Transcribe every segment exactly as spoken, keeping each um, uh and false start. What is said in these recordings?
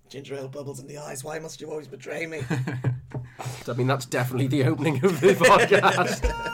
Ginger ale bubbles in the eyes. Why must you always betray me? I mean, that's definitely the opening of the podcast.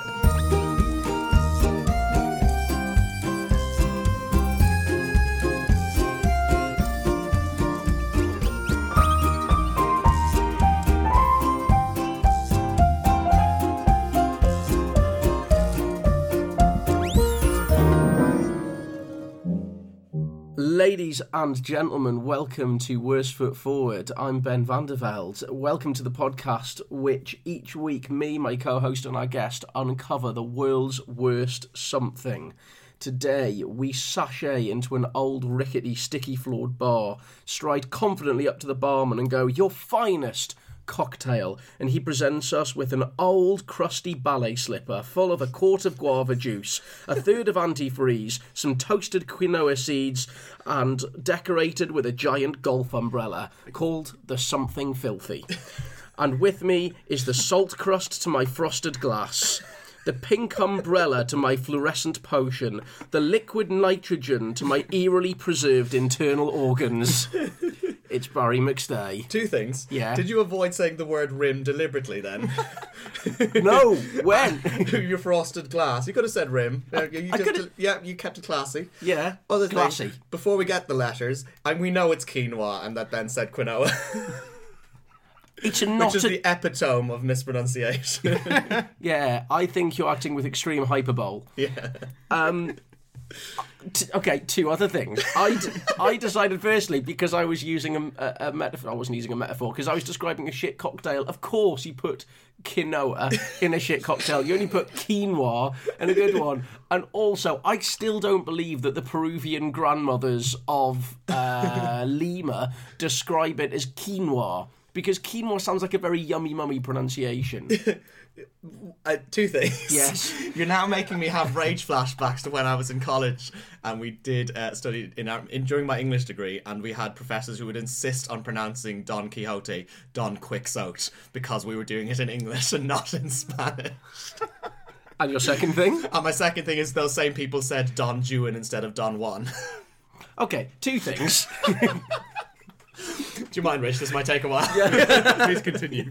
Ladies and gentlemen, welcome to Worst Foot Forward. I'm Ben van der Velde. Welcome to the podcast, which each week me, my co-host and our guest uncover the world's worst something. Today, we sashay into an old, rickety, sticky-floored bar, stride confidently up to the barman and go, "Your finest cocktail," and he presents us with an old crusty ballet slipper full of a quart of guava juice, a third of antifreeze, some toasted quinoa seeds, and decorated with a giant golf umbrella called the Something Filthy. And with me is the salt crust to my frosted glass, the pink umbrella to my fluorescent potion, the liquid nitrogen to my eerily preserved internal organs. It's Barry McStay. Two things. Yeah. Did you avoid saying the word rim deliberately then? No, when? Your frosted glass. You could have said rim. Uh, you I just, could've- yeah, you kept it classy. Yeah, Other thing, classy. before we get the letters, and we know it's quinoa, and that Ben said quinoa, It's a not which is a... the epitome of mispronunciation. Yeah, I think you're acting with extreme hyperbole. Yeah. Um, t- okay, two other things. I, d- I decided firstly, because I was using a, a, a metaphor, I wasn't using a metaphor, because I was describing a shit cocktail. Of course you put quinoa in a shit cocktail. You only put quinoa in a good one. And also, I still don't believe that the Peruvian grandmothers of uh, Lima describe it as quinoa, because quinoa sounds like a very yummy mummy pronunciation. Uh, two things. Yes. You're now making me have rage flashbacks to when I was in college and we did uh, study in, our, in during my English degree, and we had professors who would insist on pronouncing Don Quixote Don Quixote because we were doing it in English and not in Spanish. And your second thing? And my second thing is those same people said Don Juan instead of Don Juan. Okay, two things. Do you mind, Rich? This might take a while. Yeah. Please continue.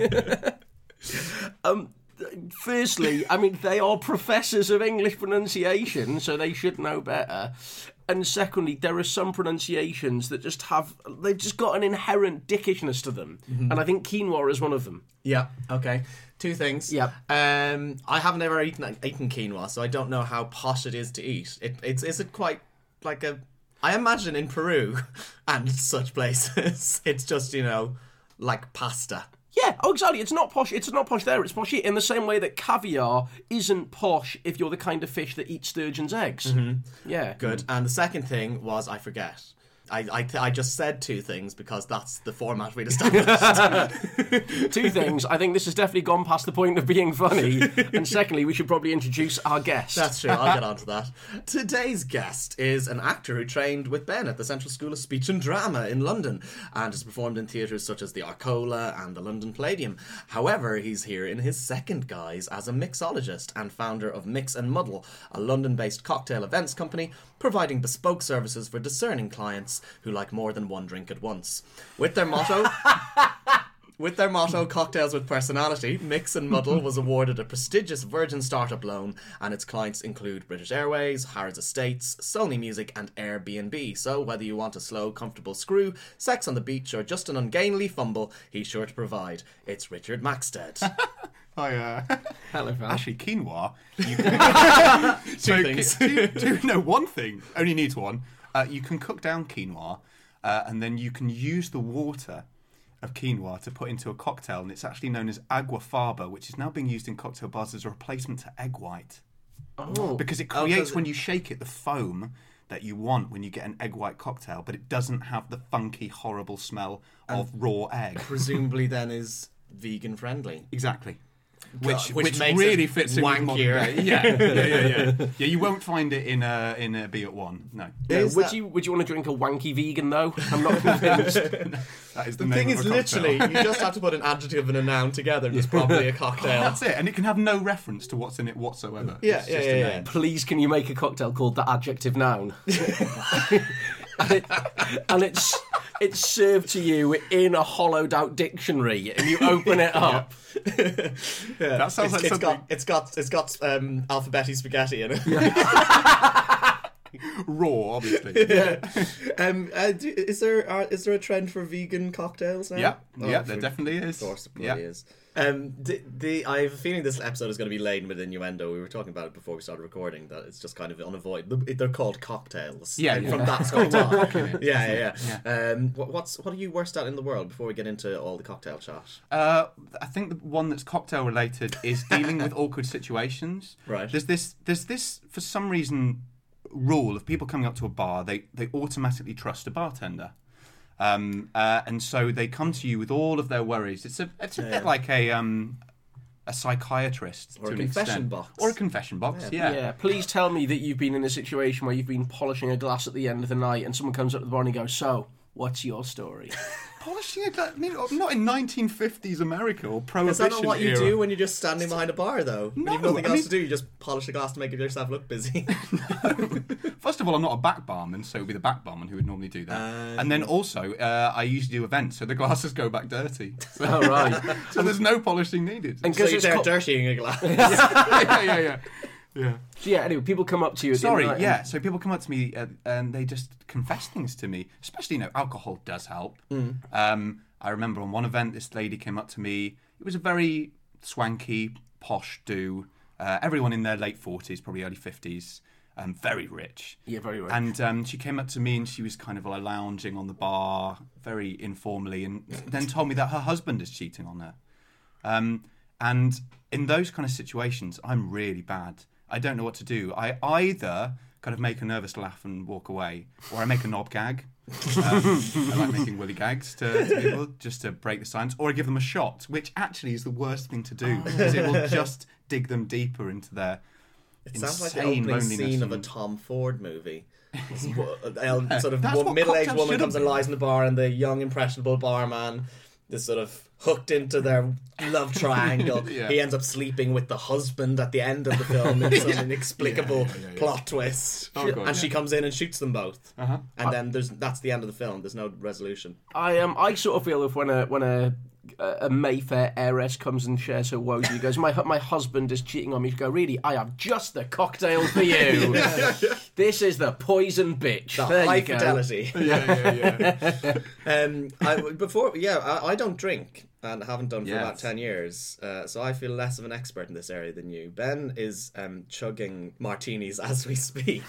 Um, firstly, I mean, they are professors of English pronunciation, so they should know better. And secondly, there are some pronunciations that just have, they've just got an inherent dickishness to them. Mm-hmm. And I think quinoa is one of them. Yeah, okay. Two things. Yeah. Um, I haven't ever eaten eaten quinoa, so I don't know how posh it is to eat. It, it's is it quite like a... I imagine in Peru and such places, it's just, you know, like pasta. Yeah, oh exactly. It's not posh. It's not posh there. It's posh here. In the same way that caviar isn't posh if you're the kind of fish that eats sturgeon's eggs. Mm-hmm. Yeah. Good. And the second thing was I forget. I I, th- I just said two things because that's the format we'd established. Two things. I think this has definitely gone past the point of being funny. And secondly, we should probably introduce our guest. That's true. I'll get on to that. Today's guest is an actor who trained with Ben at the Central School of Speech and Drama in London and has performed in theatres such as the Arcola and the London Palladium. However, he's here in his second guise as a mixologist and founder of Mix and Muddle, a London-based cocktail events company providing bespoke services for discerning clients who like more than one drink at once. With their motto... With their motto, Cocktails with Personality, Mix and Muddle was awarded a prestigious Virgin startup loan, and its clients include British Airways, Harrods Estates, Sony Music, and Airbnb. So whether you want a slow, comfortable screw, sex on the beach, or just an ungainly fumble, he's sure to provide. It's Richard Maxted. Hi, uh, Hello, Val. actually, quinoa. You can... Two so, things. Two, two, no, one thing. Only needs one. Uh, you can cook down quinoa, uh, and then you can use the water of quinoa to put into a cocktail, and it's actually known as agua faba, which is now being used in cocktail bars as a replacement to egg white. Oh. Because it Oh, creates, 'cause when it- you shake it, the foam that you want when you get an egg white cocktail, but it doesn't have the funky, horrible smell of raw egg. Presumably then is vegan friendly. Exactly. Which, which which, makes really it fits in with modern wankier. day. Yeah, yeah, yeah, yeah. Yeah, you won't find it in a in a B at one. No, No, Is would that- you would you want to drink a wanky vegan though? I'm not convinced. that is the, The name thing of is, a cocktail. literally, you just have to put an adjective and a noun together, and it's probably a cocktail. That's it, and it can have no reference to what's in it whatsoever. Yeah, It's yeah, just yeah, a yeah. name. Please, can you make a cocktail called the adjective noun? and, it, and it's it's served to you in a hollowed out dictionary, and you open it up. Yeah. That sounds it's, like it's something. got it's got it's got um, alphabetti spaghetti in it. Raw, obviously. Yeah. um, uh, do, is there uh, is there a trend for vegan cocktails now? Yeah, Oh, yeah, for- there definitely is. Of course, there yeah. probably is. Um, the, the I have a feeling this episode is going to be laden with innuendo. We were talking about it before we started recording. That it's just kind of unavoidable. They're called cocktails. Yeah, and yeah. from that point on. Yeah, yeah, Yeah. yeah. Um, what, what's what are you worst at in the world? Before we get into all the cocktail chat, Uh, I think the one that's cocktail related is dealing with awkward situations. Right. There's this. There's this for some reason rule of people coming up to a bar. They they automatically trust a bartender. Um, uh, and so they come to you with all of their worries. It's a it's a Yeah, bit yeah. like a um, a psychiatrist Or to a an confession extent. box. or a confession box. Yeah. Yeah, Yeah, please tell me that you've been in a situation where you've been polishing a glass at the end of the night and someone comes up to the bar and goes, so, what's your story? polishing a glass. I mean, not in nineteen fifties America or prohibition is that not what you era. do when you're just standing behind a bar, though? When No, you've nothing I else mean- to do, you just polish a glass to make yourself look busy. First of all, I'm not a back barman, so it would be the back barman who would normally do that. Uh, and then also, uh, I usually do events, so the glasses go back dirty. So, Oh, right. so there's no polishing needed. And so because you're it's there co- dirtying a glass. yeah, yeah, yeah. Yeah. So yeah, anyway, people come up to you at Sorry, the end of the night yeah. So people come up to me uh, and they just confess things to me. Especially, you know, alcohol does help. Um, I remember on one event, this lady came up to me. It was a very swanky, posh do. Uh, everyone in their late forties, probably early fifties. Um, very rich. Yeah, very right. And um, she came up to me and she was kind of like lounging on the bar, very informally, and then told me that her husband is cheating on her. Um, and in those kind of situations, I'm really bad. I don't know what to do. I either kind of make a nervous laugh and walk away, or I make a knob gag. Um, I like making willy gags to, to people just to break the silence, or I give them a shot, which actually is the worst thing to do because it will just dig them deeper into their It sounds like the insane opening loneliness scene of a and- Tom Ford movie. This wo- a sort of That's wo- what middle-aged cocktails woman should comes have and been. lies in the bar, and the young impressionable barman is sort of hooked into their love triangle. Yeah. He ends up sleeping with the husband at the end of the film in some inexplicable Yeah, yeah, yeah, yeah. plot twist. Oh, God, and she yeah. comes in and shoots them both. Uh-huh. And then there's that's the end of the film. There's no resolution. I um, I sort of feel if when a when a a Mayfair heiress comes and shares her woes, and he goes, "My hu- my husband is cheating on me." You go, "Really? I have just the cocktail for you. This is the poison bitch." The There high you go. fidelity. yeah, yeah, yeah. Um, I, before, yeah, I, I don't drink and haven't done for Yes. about ten years, uh, so I feel less of an expert in this area than you. Ben is um, chugging martinis as we speak.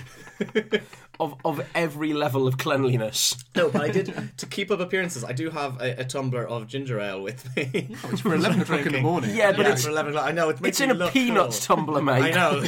Of of every level of cleanliness. No, but I did, to keep up appearances, I do have a, a tumbler of ginger ale with me. It's for eleven o'clock in the Drinking. morning. Yeah, but Yeah, it's for eleven o'clock. I know, it makes it's in me a look peanuts cool. tumbler, mate. I know.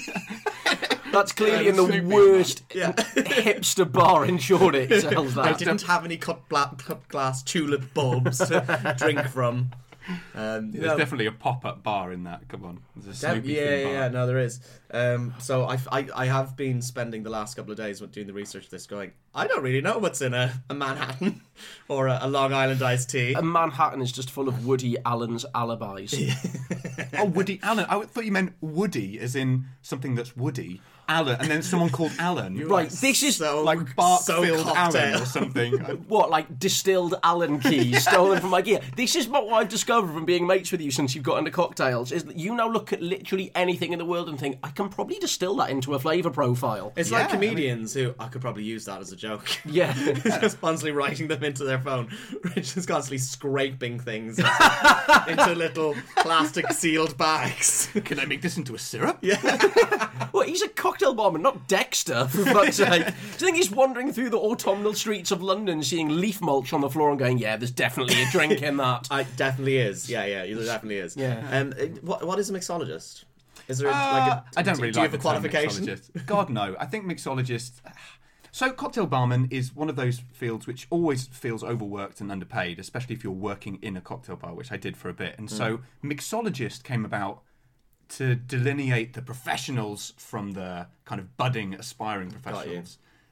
That's clearly Yeah, in the sleeping worst Yeah. hipster bar in Shoreditch. It sells I that. didn't have any cut, bla- cut glass tulip bulbs to drink from. Um, There's no. definitely a pop-up bar in that. Come on, there's a Def- Snoopy yeah, themed yeah, bar. yeah, no, there is. Um, so I, I, I have been spending the last couple of days with doing the research for this going, I don't really know what's in a, a Manhattan or a, a Long Island iced tea. A Manhattan is just full of Woody Allen's alibis. Oh, Woody Allen. I thought you meant Woody, as in something that's Woody. Alan, and then someone called Alan. Right, this is so, like so Barkfield cocktail. Allen or something. what, like distilled Allen keys stolen from IKEA. This is what I've discovered from being mates with you since you've got into cocktails, is that you now look at literally anything in the world and think, I can probably distill that into a flavour profile. It's Yeah, like I comedians who, I could probably use that as a joke. Yeah. Just constantly writing them into their phone. Rich is constantly scraping things into little plastic sealed bags. Can I make this into a syrup? Well, he's a cocktail barman, not Dexter, for fuck's sake. Do you think he's wandering through the autumnal streets of London seeing leaf mulch on the floor and going, yeah, there's definitely a drink in that? I definitely is. Yeah, yeah, there definitely is. Yeah. Um, it- what, what is a mixologist? Is there a, Uh, like a, I don't do, really do you like have a the term qualification? mixologist. God, no. I think mixologist... So cocktail barman is one of those fields which always feels overworked and underpaid, especially if you're working in a cocktail bar, which I did for a bit. And so mixologist came about to delineate the professionals from the kind of budding, aspiring professionals.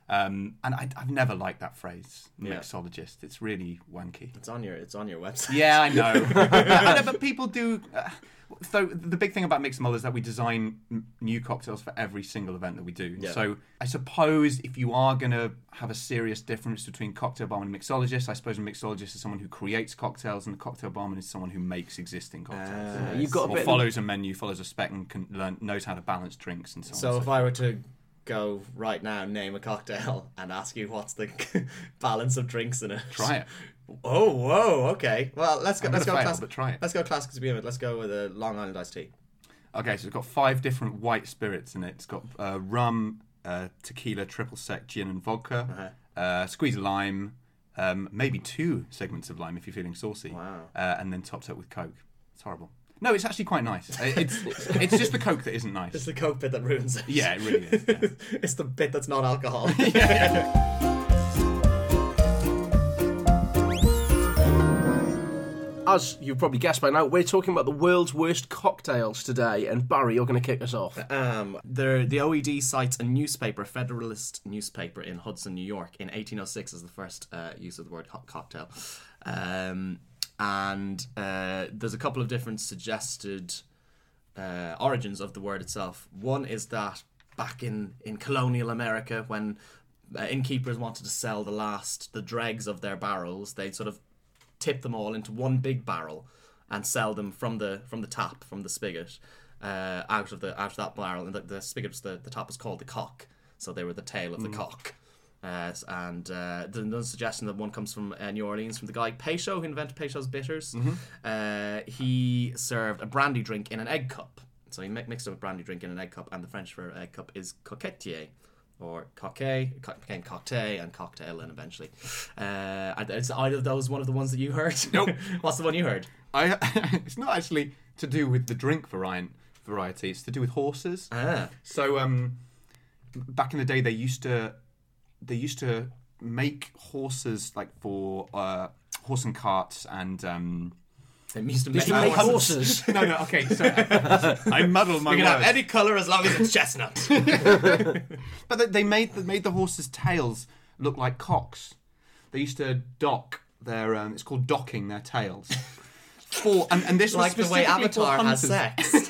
Um, and I, I've never liked that phrase, Yeah. mixologist. It's really wanky. It's on your it's on your website. Yeah, I know. I know, but people do. Uh, so the big thing about Mixamol is that we design m- new cocktails for every single event that we do. Yeah. So I suppose if you are going to have a serious difference between cocktail barman and mixologist, I suppose a mixologist is someone who creates cocktails, and a cocktail barman is someone who makes existing cocktails. Ah, You've got a or bit of- follows a menu, follows a spec, and can learn, knows how to balance drinks and so on. So and if I were to go right now, name a cocktail, and ask you what's the balance of drinks in it, Try it. Oh, whoa, okay. Well, let's go. I'm Let's go. gonna fail, classic, but try it. Let's go classic to begin with. Let's go with a Long Island iced tea. Okay, so it's got five different white spirits in it. It's got uh, rum, uh, tequila, triple sec, gin, and vodka. Uh-huh. Uh, squeeze of lime, um, maybe two segments of lime if you're feeling saucy. Wow. Uh, and then topped up with Coke. It's horrible. No, it's actually quite nice. It's it's just the Coke that isn't nice. It's the Coke bit that ruins it. Yeah, it really is. Yeah. It's the bit that's not alcohol. As you've probably guessed by now, we're talking about the world's worst cocktails today, and Barry, you're going to kick us off. Um, the the O E D cites a newspaper, a Federalist newspaper in Hudson, New York, in eighteen oh six as the first uh, use of the word co- cocktail. Um, and uh, there's a couple of different suggested uh, origins of the word itself. One is that back in, in colonial America, when uh, innkeepers wanted to sell the last, the dregs of their barrels, they'd sort of tip them all into one big barrel and sell them from the from the tap, from the spigot, uh, out of the out of that barrel. And the, the spigot was the, the top was called the cock, so they were the tail of the cock. Uh, and uh, there's another suggestion that one comes from uh, New Orleans, from the guy Peychaud, who invented Peychaud's bitters. Uh, he served a brandy drink in an egg cup. So he mi- mixed up a brandy drink in an egg cup, and the French for egg cup is coquetier, or coquet, co- became cocktail and cocktail, and eventually. Uh, is either of those one of the ones that you heard? Nope. What's the one you heard? I, it's not actually to do with the drink variant variety. It's to do with horses. Ah. So um, back in the day, they used to they used to make horses like for uh, horse and carts and. Um, They used to Used make to make horses. horses. no, no, okay. So I muddled my You can words. have any colour as long as it's chestnut. But they, they made they made the horses' tails look like cocks. They used to dock their. Um, it's called docking their tails. For and, and this was Like the way specifically for Avatar has hunters. sex.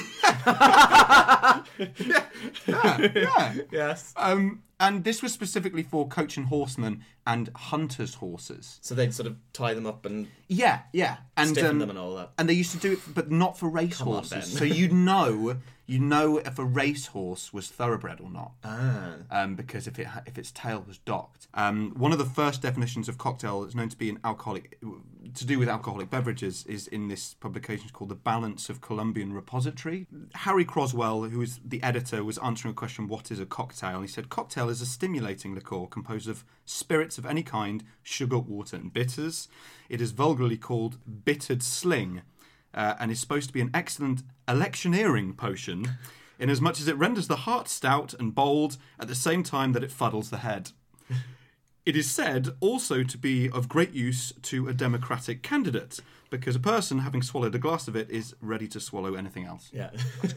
Yeah, yeah. Yes. Um, and this was specifically for coach and horsemen and hunters' horses. So they'd sort of tie them up and Yeah, yeah, and stiffen um, them and all that. And they used to do it, but not for race Come on, horses. Ben. So you know, you know if a racehorse was thoroughbred or not, Ah. um, because if it ha- if its tail was docked. Um, one of the first definitions of cocktail that's known to be an alcoholic, to do with alcoholic beverages, is in this publication called The Balance of Columbian Repository. Harry Croswell, who is the editor, was answering a question, what is a cocktail? He said, cocktail is a stimulating liqueur composed of spirits of any kind, sugar, water and bitters. It is vulgarly called bittered sling, uh, and is supposed to be an excellent electioneering potion, inasmuch as it renders the heart stout and bold at the same time that it fuddles the head. It is said also to be of great use to a democratic candidate, because a person, having swallowed a glass of it, is ready to swallow anything else. Yeah.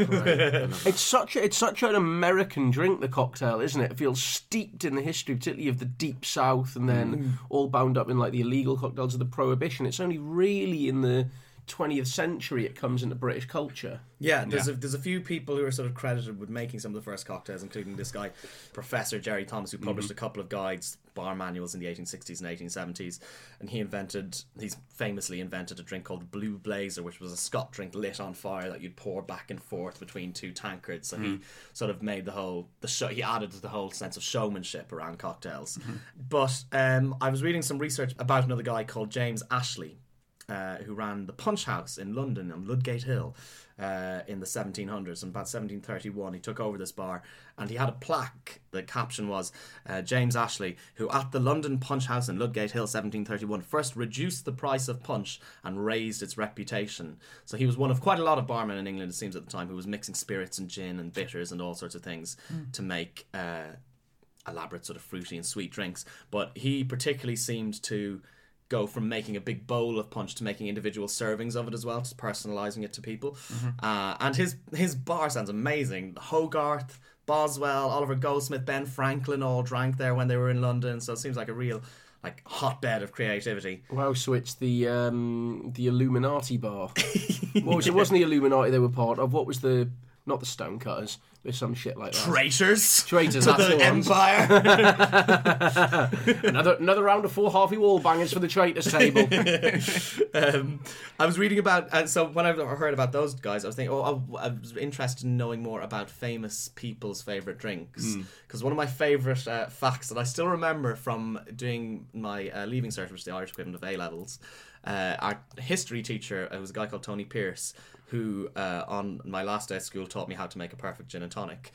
It's such a, it's such an American drink, the cocktail, isn't it? It feels steeped in the history, particularly of the Deep South, and then all bound up in like the illegal cocktails of the Prohibition. It's only really in the twentieth century it comes into British culture. Yeah, there's Yeah. a there's a few people who are sort of credited with making some of the first cocktails, including this guy, Professor Jerry Thomas, who published a couple of guides, bar manuals in the eighteen sixties and eighteen seventies, and he invented, he's famously invented a drink called Blue Blazer, which was a Scot drink lit on fire that you'd pour back and forth between two tankards. So he sort of made the whole the show. He added to the whole sense of showmanship around cocktails. But um, I was reading some research about another guy called James Ashley, Uh, who ran the Punch House in London on Ludgate Hill uh, in the seventeen hundreds. And about seventeen thirty-one, he took over this bar, and he had a plaque. The caption was, uh, James Ashley, who at the London Punch House in Ludgate Hill seventeen thirty-one first reduced the price of punch and raised its reputation. So he was one of quite a lot of barmen in England, it seems at the time, who was mixing spirits and gin and bitters and all sorts of things mm. to make uh, elaborate sort of fruity and sweet drinks. But he particularly seemed to go from making a big bowl of punch to making individual servings of it as well, just personalising it to people. Mm-hmm. Uh, and his his bar sounds amazing. Hogarth, Boswell, Oliver Goldsmith, Ben Franklin all drank there when they were in London. So it seems like a real like hotbed of creativity. Wow, so it's the um, the Illuminati bar. What was it? Wasn't the Illuminati they were part of? What was the not the Stonecutters? There's some shit like that. Traitors, Traitors, to that's the, the ones. Empire. another another round of four Harvey Wallbangers for the traitors table. um, I was reading about, and so when I heard about those guys, I was thinking, oh, I was interested in knowing more about famous people's favorite drinks. Because mm. one of my favorite uh, facts that I still remember from doing my uh, leaving cert, which is the Irish equivalent of A levels, uh, our history teacher, uh, was a guy called Tony Pierce, who uh, on my last day at school taught me how to make a perfect gin and tonic.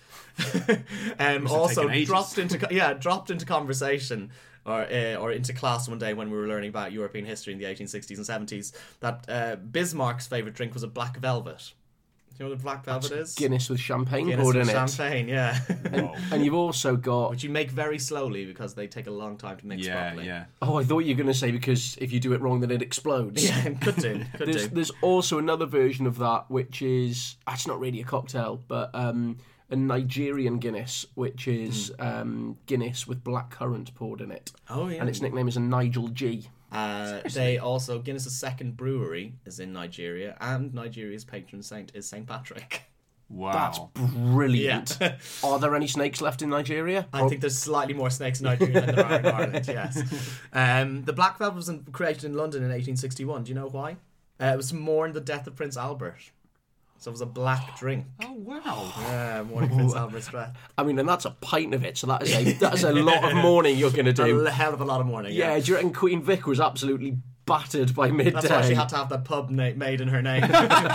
um, also dropped into yeah dropped into conversation or uh, or into class one day when we were learning about European history in the eighteen sixties and seventies that uh, Bismarck's favourite drink was a black velvet. Do you know what a black velvet That's is? Guinness with champagne Guinness poured with in champagne, yeah. and, and you've also got... Which you make very slowly because they take a long time to mix yeah, properly. Yeah, Oh, I thought you were going to say because if you do it wrong then it explodes. Yeah, could do. Could there's, do. there's also another version of that which is... It's not really a cocktail, but um, a Nigerian Guinness, which is mm. um, Guinness with blackcurrant poured in it. Oh, yeah. And its nickname is a Nigel G. Uh, they also... Guinness's second brewery is in Nigeria, and Nigeria's patron saint is Saint Patrick. Wow. That's brilliant. Yeah. Are there any snakes left in Nigeria? I think there's slightly more snakes in Nigeria than there are in Ireland, yes. Um, the Black Velvet was in, created in London in eighteen sixty-one. Do you know why? Uh, it was to mourn the death of Prince Albert. So it was a black drink. Oh, wow. Yeah, mourning Prince Albert's death. I mean, and that's a pint of it, so that is a, that is a lot of mourning you're going to do. A hell of a lot of mourning, yeah. yeah. Do you reckon Queen Vic was absolutely battered by midday? That's why she had to have that pub na- made in her name.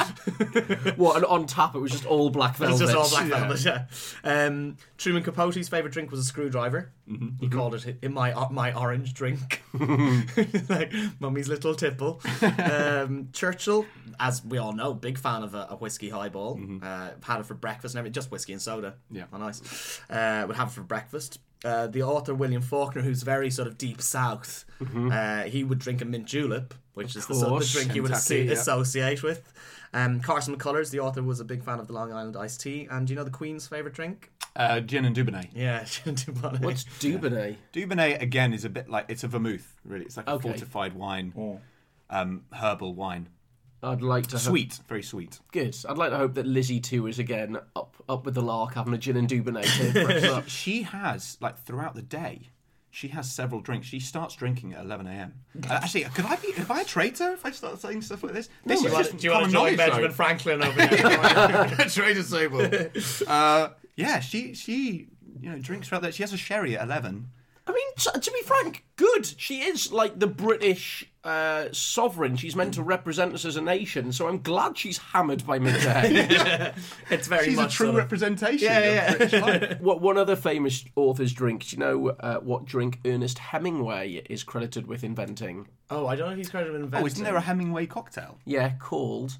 What, and on tap it was just all black velvet. It's just all black velvet, yeah. yeah. Um, Truman Capote's favourite drink was a screwdriver. Mm-hmm. He mm-hmm. called it in my uh, my orange drink. Like Mummy's little tipple. Um, Churchill, as we all know, big fan of a, a whiskey highball. Mm-hmm. Uh, had it for breakfast and everything, just whiskey and soda. Yeah. Oh, nice. Uh, would have it for breakfast. Uh, the author William Faulkner, who's very sort of deep south, mm-hmm. uh, he would drink a mint julep, which of is the, sort of the drink you would Kentucky, asso- yeah. associate with. Um, Carson McCullers, the author, was a big fan of the Long Island iced tea. And do you know the Queen's favourite drink? Uh, gin and Dubonnet. Yeah, gin and Dubonnet. What's Dubonnet? Yeah. Dubonnet, again, is a bit like, it's a vermouth, really. It's like a Okay. fortified wine, Oh. um, herbal wine. I'd like to... Sweet, ho- very sweet. Good. I'd like to hope that Lizzie too is again up up with the lark having a gin and Dubonnet to freshen up. She has, like, throughout the day, she has several drinks. She starts drinking at eleven a.m. Uh, actually, could I be, am I a traitor if I start saying stuff like this? This Do is you just want, do you want to common join knowledge, Benjamin though. Franklin over there? Traitor Sable. uh, yeah, she, she, you know, drinks throughout the day. She has a sherry at eleven. I mean, to, to be frank, good. She is like the British uh, sovereign. She's meant to represent us as a nation, so I'm glad she's hammered by midday. It's very She's much a true sort of- representation Yeah, of yeah. British life. What one other famous author's drink? Do you know uh, what drink Ernest Hemingway is credited with inventing? Oh, I don't know if he's credited with inventing. Oh, isn't there a Hemingway cocktail? Yeah, called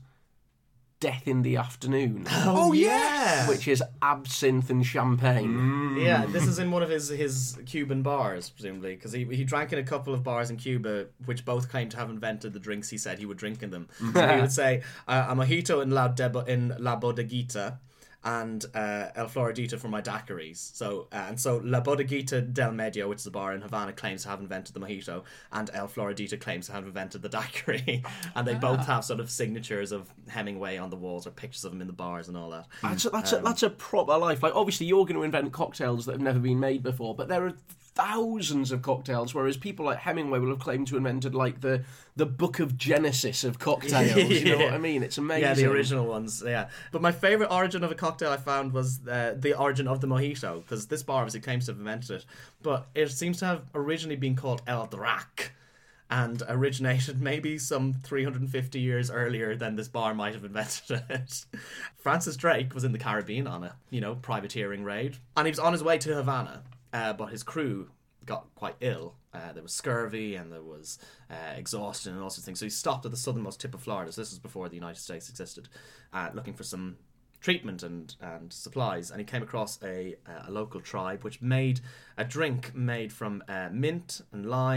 Death in the Afternoon. Oh, yeah. Which is absinthe and champagne. Yeah, this is in one of his, his Cuban bars, presumably, because he, he drank in a couple of bars in Cuba, which both claimed to have invented the drinks he said he would drink in them. So he would say, uh, a mojito in La, Debo- in La Bodeguita, and uh, El Floridita for my daiquiris. So uh, and so La Bodeguita del Medio, which is a bar in Havana, claims to have invented the mojito, and El Floridita claims to have invented the daiquiri. And they both have sort of signatures of Hemingway on the walls or pictures of him in the bars and all that. That's a, that's, a, that's a proper life. Like, obviously, you're going to invent cocktails that have never been made before, but there are thousands of cocktails, whereas people like Hemingway will have claimed to have invented, like, the, the Book of Genesis of cocktails. You know what I mean? It's amazing. Yeah, the original ones, yeah. But my favourite origin of a cocktail I found was uh, the origin of the mojito, because this bar obviously claims to have invented it, but it seems to have originally been called El Drac, and originated maybe some three hundred fifty years earlier than this bar might have invented it. Francis Drake was in the Caribbean on a, you know, privateering raid, and he was on his way to Havana, uh, but his crew got quite ill. Uh, there was scurvy and there was uh, exhaustion and all sorts of things. So he stopped at the southernmost tip of Florida. So this was before the United States existed, uh, looking for some treatment and, and supplies. And he came across a, uh, a local tribe which made a drink made from uh, mint and lime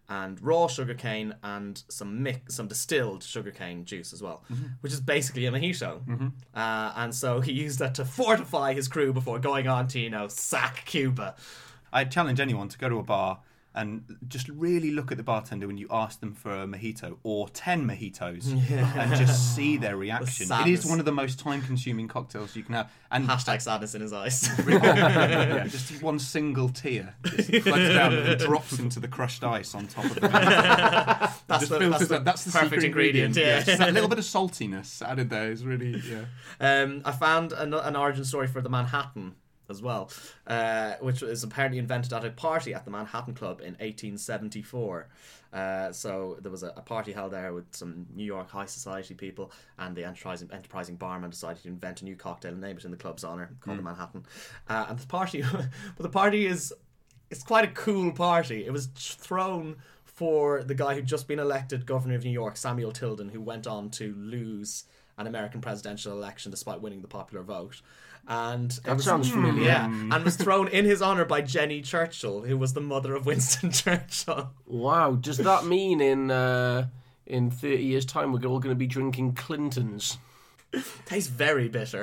and raw sugarcane and some mix, some distilled sugarcane juice as well, mm-hmm. which is basically a mojito. Mm-hmm. Uh, and so he used that to fortify his crew before going on to, you know, sack Cuba. I challenge anyone to go to a bar and just really look at the bartender when you ask them for a mojito or ten mojitos yeah. and just see their reaction. It is one of the most time-consuming cocktails you can have. And hashtag sadness in his eyes. yeah, just one single tear just floods down and drops into the crushed ice on top of it. that's, just the, that's, the, that's the perfect secret ingredient. ingredient. Yeah. Yeah, that little bit of saltiness added there is really, yeah. Um, I found an, an origin story for the Manhattan as well, uh, which was apparently invented at a party at the Manhattan Club in eighteen seventy-four. Uh, so there was a, a party held there with some New York high society people, and the enterprising, enterprising barman decided to invent a new cocktail and name it in the club's honour, called mm. the Manhattan. Uh, and the party, but the party is it's quite a cool party. It was thrown for the guy who'd just been elected governor of New York, Samuel Tilden, who went on to lose an American presidential election despite winning the popular vote. And that was, sounds familiar. Yeah, and was thrown in his honour by Jenny Churchill, who was the mother of Winston Churchill. Wow, does that mean in uh, in thirty years' time we're all going to be drinking Clintons? Tastes very bitter.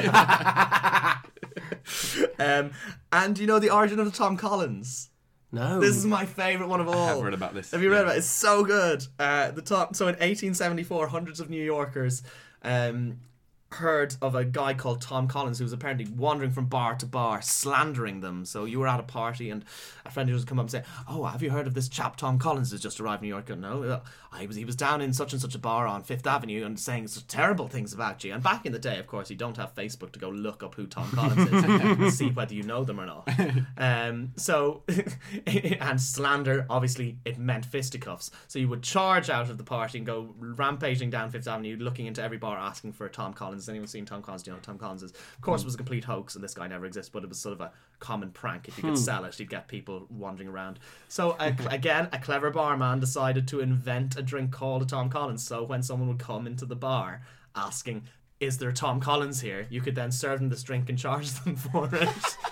um, and you know the origin of the Tom Collins? No. This is my favourite one of all. I have read about this. Have you read yeah. about it? It's so good. Uh, the top. So in eighteen seventy-four, hundreds of New Yorkers um, heard of a guy called Tom Collins who was apparently wandering from bar to bar, slandering them. So you were at a party and a friend would come up and say, "Oh, have you heard of this chap Tom Collins who's just arrived in New York?" And, no, I was he was down in such and such a bar on Fifth Avenue and saying such terrible things about you. And back in the day, of course, you don't have Facebook to go look up who Tom Collins is and see whether you know them or not. Um, so, and slander, obviously, it meant fisticuffs. So you would charge out of the party and go rampaging down Fifth Avenue, looking into every bar asking for Tom Collins. Has anyone seen Tom Collins? Do you know who Tom Collins is? Of course, it was a complete hoax and this guy never exists, but it was sort of a common prank. If you could sell it, you'd get people wandering around. So, uh, again, a clever barman decided to invent a drink called a Tom Collins. So when someone would come into the bar asking, "Is there Tom Collins here?" you could then serve them this drink and charge them for it.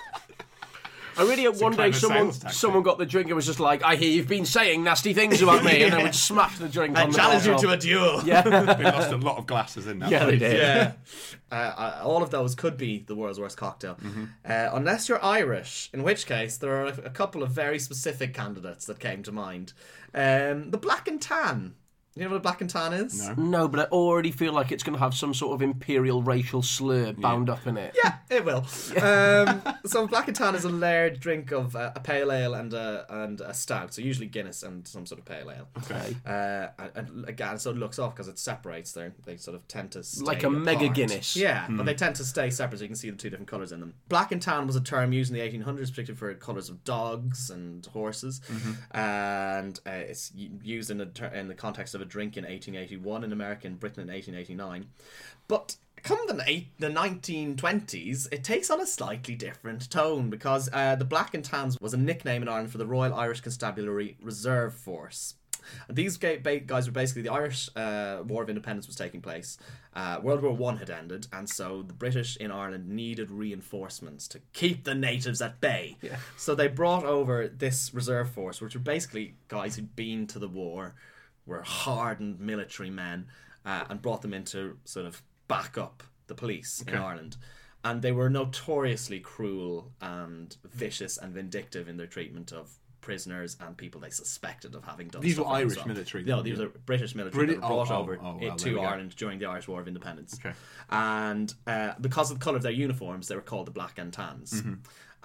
I really hope one day someone someone got the drink and was just like, "I hear you've been saying nasty things about me," and they would smash the drink I on the challenge you bottle. to a duel. Yeah. They lost a lot of glasses in that. Yeah, they place. did. Yeah. Uh, uh, all of those could be the world's worst cocktail. Mm-hmm. Uh, unless you're Irish, in which case there are a, a couple of very specific candidates that came to mind. Um, the Black and Tan. You know what a Black and Tan is? No. No, but I already feel like it's going to have some sort of imperial racial slur bound Yeah. up in it. Yeah, it will. Um, so Black and Tan is a layered drink of uh, a pale ale and a, and a stout. So usually Guinness and some sort of pale ale. Okay. Uh, and, and again, so it looks off because it separates. They they sort of tend to stay Like a mega apart. Guinness. Yeah, but they tend to stay separate, so you can see the two different colours in them. Black and Tan was a term used in the eighteen hundreds, particularly for colours of dogs and horses, mm-hmm. and uh, it's used in, a ter- in the context of a drink in eighteen eighty-one in America and Britain in eighteen eighty-nine. But come the, eight, the nineteen twenties, it takes on a slightly different tone because uh, the Black and Tans was a nickname in Ireland for the Royal Irish Constabulary Reserve Force. And these guys were basically, the Irish uh, War of Independence was taking place. Uh, World War One had ended, and so the British in Ireland needed reinforcements to keep the natives at bay. Yeah. So they brought over this reserve force, which were basically guys who'd been to the war, were hardened military men, uh, and brought them in to sort of back up the police Okay. in Ireland. And they were notoriously cruel and vicious and vindictive in their treatment of prisoners and people they suspected of having done These stuff were like Irish this. military, No, then, these yeah. were British military Briti- that were brought oh, oh, over oh, well, it there to we go. Ireland during the Irish War of Independence. Okay. And uh, because of the colour of their uniforms, they were called the Black and Tans. Mm-hmm.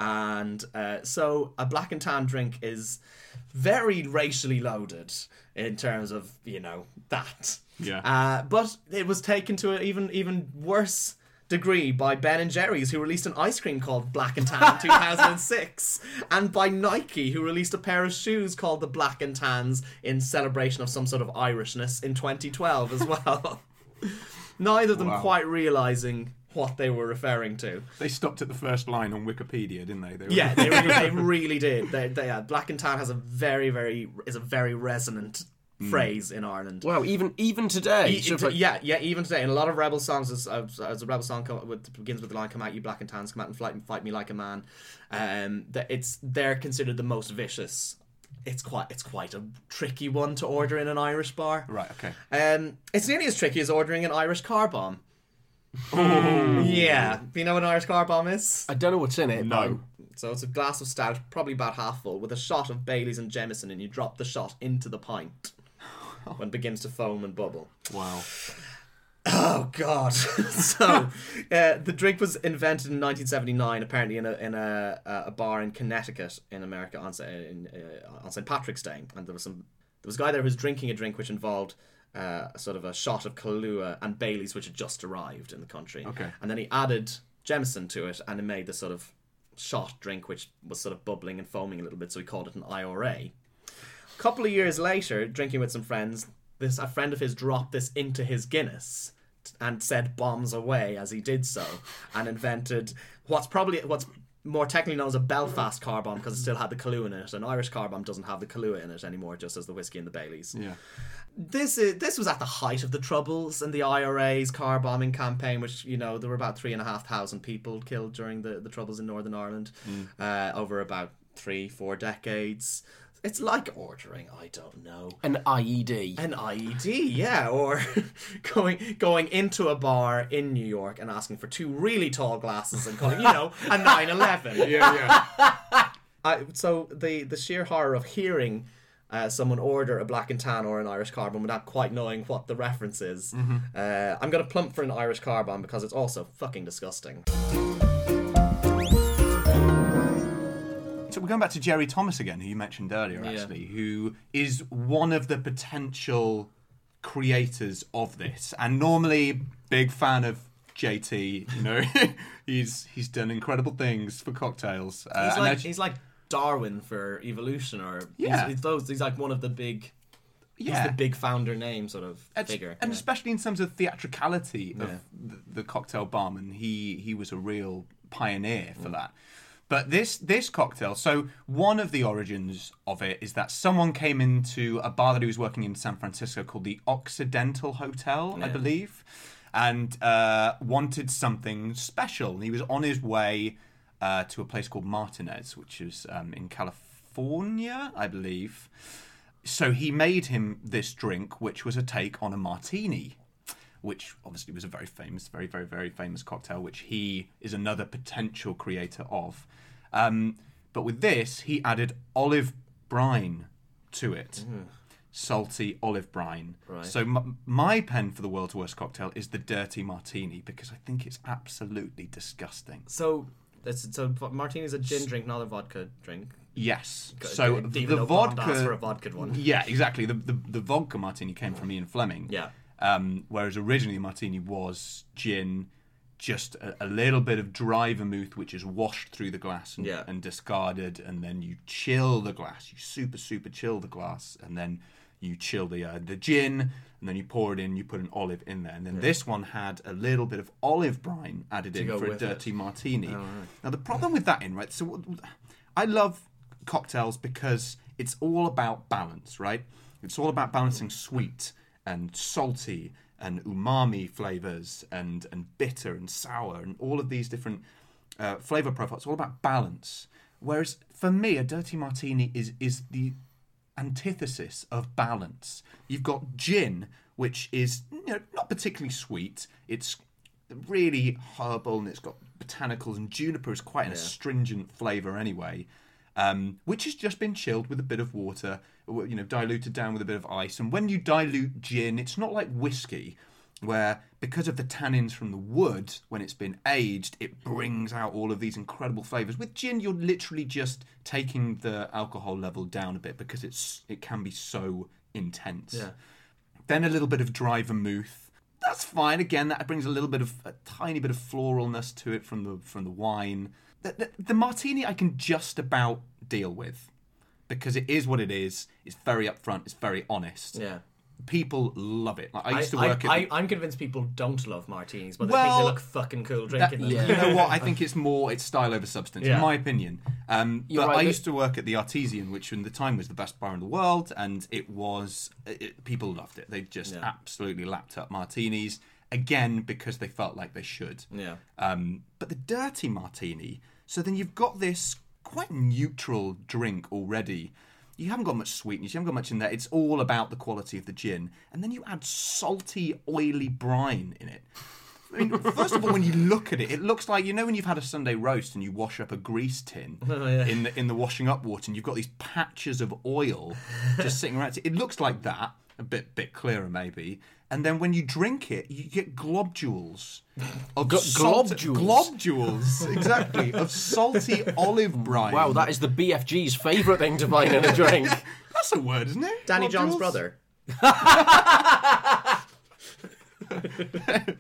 And uh, so a Black and Tan drink is very racially loaded in terms of, you know, that. Yeah. Uh, but it was taken to an even even worse degree by Ben and Jerry's, who released an ice cream called Black and Tan in two thousand six, and by Nike, who released a pair of shoes called the Black and Tans in celebration of some sort of Irishness in twenty twelve as well. Neither of them Wow. quite realising what they were referring to. They stopped at the first line on Wikipedia, didn't they? they were... Yeah, they really, they really did. They, they, yeah, Black and Tan has a very, very is a very resonant phrase in Ireland. Wow, even even today. E- so it- if I- yeah, yeah. Even today, in a lot of rebel songs, as, as, as a rebel song come, with, begins with the line "Come out, you black and tans, come out and fight, fight me like a man." Um, that it's they're considered the most vicious it's quite it's quite a tricky one to order in an Irish bar. Right, okay. Um, it's nearly as tricky as ordering an Irish car bomb. Oh. Yeah. Do you know what an Irish car bomb is? I don't know what's in it. No. So it's a glass of stout, probably about half full, with a shot of Baileys and Jameson, and you drop the shot into the pint when it begins to foam and bubble. Wow. Oh God! So uh, the drink was invented in nineteen seventy-nine, apparently in a in a a bar in Connecticut in America on in, uh, on Saint Patrick's Day, and there was some there was a guy there who was drinking a drink which involved uh, sort of a shot of Kahlua and Baileys, which had just arrived in the country. Okay. And then he added Jameson to it, and it made this sort of shot drink which was sort of bubbling and foaming a little bit. So he called it an I R A. A couple of years later, drinking with some friends, this a friend of his dropped this into his Guinness and said bombs away as he did so, and invented what's probably what's more technically known as a Belfast car bomb, because it still had the Kahlua in it. An Irish car bomb doesn't have the Kahlua in it anymore, just as the whiskey and the Baileys. Yeah. This is this was at the height of the Troubles and the I R A's car bombing campaign, which, you know, there were about three and a half thousand people killed during the, the Troubles in Northern Ireland mm. uh, over about three, four decades. It's like ordering, I don't know, an I E D. An I E D, yeah, or going going into a bar in New York and asking for two really tall glasses and calling, you know, a nine eleven. Yeah, yeah. I, so the, the sheer horror of hearing uh, someone order a black and tan or an Irish car bomb without quite knowing what the reference is. Mm-hmm. Uh, I'm going to plump for an Irish car bomb because it's also fucking disgusting. So we're going back to Jerry Thomas again, who you mentioned earlier, actually, yeah. who is one of the potential creators of this, and normally big fan of J T. You know, he's he's done incredible things for cocktails. Uh, he's, like, I, he's like Darwin for evolution, or yeah, he's, he's, those, he's like one of the big. Yeah. He's the big founder name sort of and, figure. And yeah. especially in terms of theatricality of yeah. the, the cocktail bomb, and he, he was a real pioneer for mm. that. But this this cocktail, so one of the origins of it is that someone came into a bar that he was working in San Francisco called the Occidental Hotel, yeah. I believe, and uh, wanted something special. And he was on his way uh, to a place called Martinez, which is um, in California, I believe. So he made him this drink, which was a take on a martini, which obviously was a very famous, very, very, very famous cocktail, which he is another potential creator of. Um, but with this, he added olive brine to it. Mm. Salty olive brine. Right. So m- my pen for the world's worst cocktail is the Dirty Martini, because I think it's absolutely disgusting. So, that's, so martini is a gin drink, not a vodka drink. Yes. So Even the vodka for a vodka one. Yeah, exactly. The, the the vodka martini came from Ian Fleming. Yeah. Um, whereas originally the martini was gin, just a, a little bit of dry vermouth, which is washed through the glass and, yeah. and discarded, and then you chill the glass. You super super chill the glass, and then you chill the uh, the gin, and then you pour it in. You put an olive in there, and then yeah. this one had a little bit of olive brine added to in for a dirty it. martini. Oh, right. Now the problem with that in right, so I love cocktails because it's all about balance, right? It's all about balancing sweet and salty and umami flavors and and bitter and sour and all of these different uh, flavor profiles. It's all about balance. Whereas for me, a dirty martini is is the antithesis of balance. You've got gin, which is, you know, not particularly sweet. It's really herbal and it's got botanicals, and juniper is quite an yeah. astringent flavor anyway. Um, which has just been chilled with a bit of water, you know, diluted down with a bit of ice. And when you dilute gin, it's not like whiskey, where because of the tannins from the wood, when it's been aged, it brings out all of these incredible flavours. With gin, you're literally just taking the alcohol level down a bit because it's it can be so intense. Yeah. Then a little bit of dry vermouth. That's fine. Again, that brings a little bit of a tiny bit of floralness to it from the from the wine. The, the, the martini I can just about deal with because it is what it is. It's very upfront. It's very honest. Yeah. People love it. Like, I used I, to work I, at... I, I'm convinced people don't love martinis, but they well, think they look fucking cool drinking that, them. Yeah. You know what? I think it's more, it's style over substance, yeah. in my opinion. Um, but right, I but... used to work at the Artesian, which in the time was the best bar in the world, and it was... It, people loved it. They just yeah. absolutely lapped up martinis, again, because they felt like they should. Yeah. Um, but the dirty martini... So then you've got this quite neutral drink already, you haven't got much sweetness, you haven't got much in there. It's all about the quality of the gin. And then you add salty, oily brine in it. I mean, first of all, when you look at it, it looks like, you know when you've had a Sunday roast and you wash up a grease tin Oh, yeah. in the in the washing up water and you've got these patches of oil just sitting around. It looks like that, a bit bit clearer maybe. And then when you drink it, you get globules of Gl- salt- globules? globules, exactly, of salty olive brine. Wow, that is the B F G's favourite thing to find in a drink. That's a word, isn't it? Danny John's Globules? brother.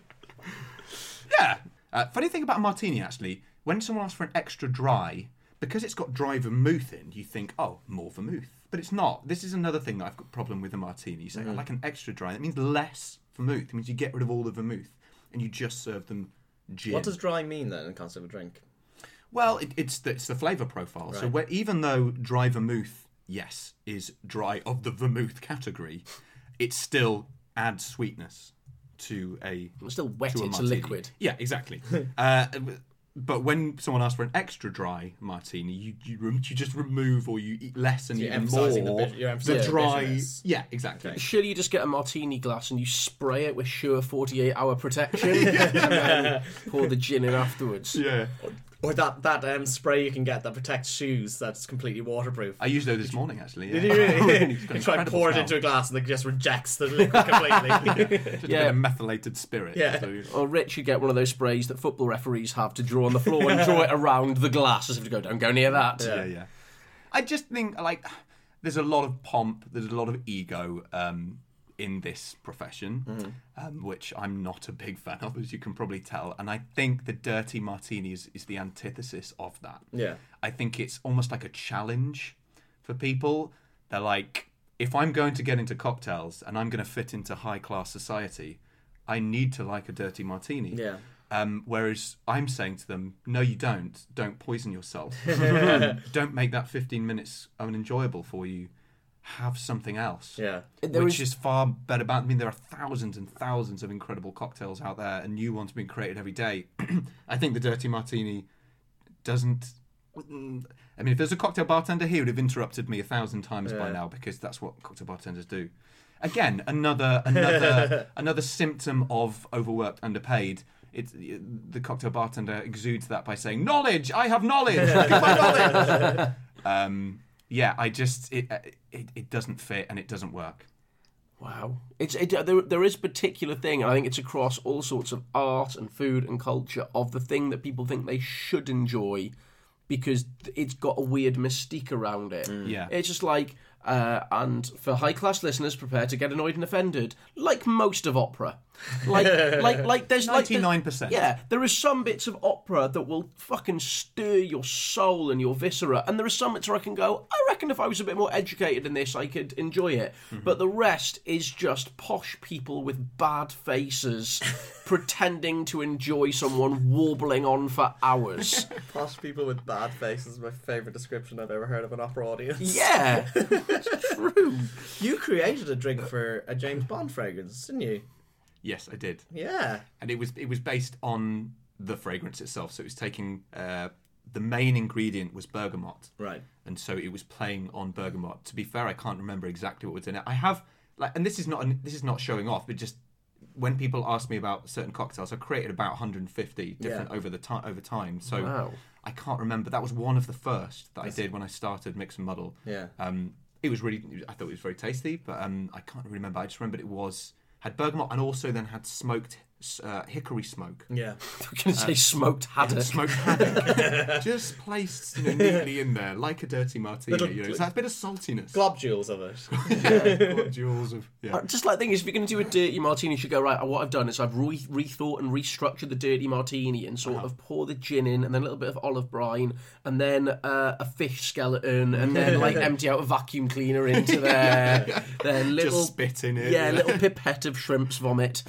Yeah. Uh, funny thing about a martini, actually, when someone asks for an extra dry, because it's got dry vermouth in, you think, oh, more vermouth. But it's not. This is another thing that I've got a problem with a martini. You say, I like an extra dry. That means less vermouth. It means you get rid of all the vermouth and you just serve them gin. What does dry mean then in concept of drink? Well, it, it's the, it's the flavour profile. So Right. where, even though dry vermouth, yes, is dry of the vermouth category, it still adds sweetness to a It's still wet, to a it's a martini. liquid. Yeah, exactly. uh, but when someone asks for an extra dry martini, you you, rem- you just remove or you eat less and You're even emphasising the more bit- you're emphasising the dry. bitterness. Yeah, exactly. Surely you just get a martini glass and you spray it with Sure forty-eight hour protection and then pour the gin in afterwards. Yeah, Or that, that um, spray you can get that protects shoes that's completely waterproof. I used those this morning actually. Yeah. Did you really? It's got You try and incredible pour it smell. into a glass and it just rejects the liquid completely. Just a Yeah. bit of methylated spirit. Yeah. So- Or Rich, you get one of those sprays that football referees have to draw on the floor and draw it around the glass as if to go, don't go near that. yeah, yeah. I just think like there's a lot of pomp, there's a lot of ego um, in this profession, Mm-hmm. um, which I'm not a big fan of, as you can probably tell. And I think the dirty martini is, is the antithesis of that. Yeah. I think it's almost like a challenge for people. They're like, if I'm going to get into cocktails and I'm going to fit into high class society, I need to like a dirty martini. Yeah. Um, whereas I'm saying to them, no, you don't. Don't poison yourself. um, don't make that fifteen minutes unenjoyable for you. Have something else. Yeah. There which is- is far better. About, I mean, there are thousands and thousands of incredible cocktails out there and new ones being created every day. I think the Dirty Martini doesn't... I mean, if there's a cocktail bartender here, he would have interrupted me a thousand times by Yeah. now because that's what cocktail bartenders do. Again, another another another symptom of overworked, underpaid. It's the cocktail bartender exudes that by saying, "Knowledge, I have knowledge. Look at my knowledge." um, yeah, I just it, it it doesn't fit and it doesn't work. Wow, it's it, there. There is a particular thing, and I think it's across all sorts of art and food and culture of the thing that people think they should enjoy because it's got a weird mystique around it. Yeah. It's just like, uh, and for high class listeners, prepare to get annoyed and offended, like most of opera. Like, like, like, there's like ninety-nine percent. Yeah, there are some bits of opera that will fucking stir your soul and your viscera, and there are some bits where I can go, I reckon if I was a bit more educated in this, I could enjoy it. Mm-hmm. But the rest is just posh people with bad faces pretending to enjoy someone warbling on for hours. Posh people with bad faces is my favourite description I've ever heard of an opera audience. Yeah, it's true. You created a drink for a James Bond fragrance, didn't you? Yes, I did. Yeah. And it was it was based on the fragrance itself. So it was taking uh, the main ingredient was bergamot, Right. and so it was playing on bergamot. To be fair, I can't remember exactly what was in it. I have like, and this is not this is not showing off, but just when people ask me about certain cocktails, I created about one hundred fifty different Yeah. over the time over time. So Wow. I can't remember. That was one of the first that I did when I started Mix and Muddle. Yeah. Um, it was really. I thought it was very tasty, but um, I can't remember. I just remembered it was. Had bergamot and also then had smoked uh, hickory smoke. Yeah. I'm going to say smoked haddock. Smoked haddock. Just placed you know, neatly in there, like a dirty martini. Little- You know, it's that bit of saltiness. Globules of it. Globules of yeah. Uh, Just like the thing is, if you're going to do a dirty martini, you should go, right, what I've done is I've re- rethought and restructured the dirty martini and sort of pour the gin in and then a little bit of olive brine and then uh, a fish skeleton and then like empty out a vacuum cleaner into there. Then little, Just spit in it. yeah, a little pipette of shrimp's vomit.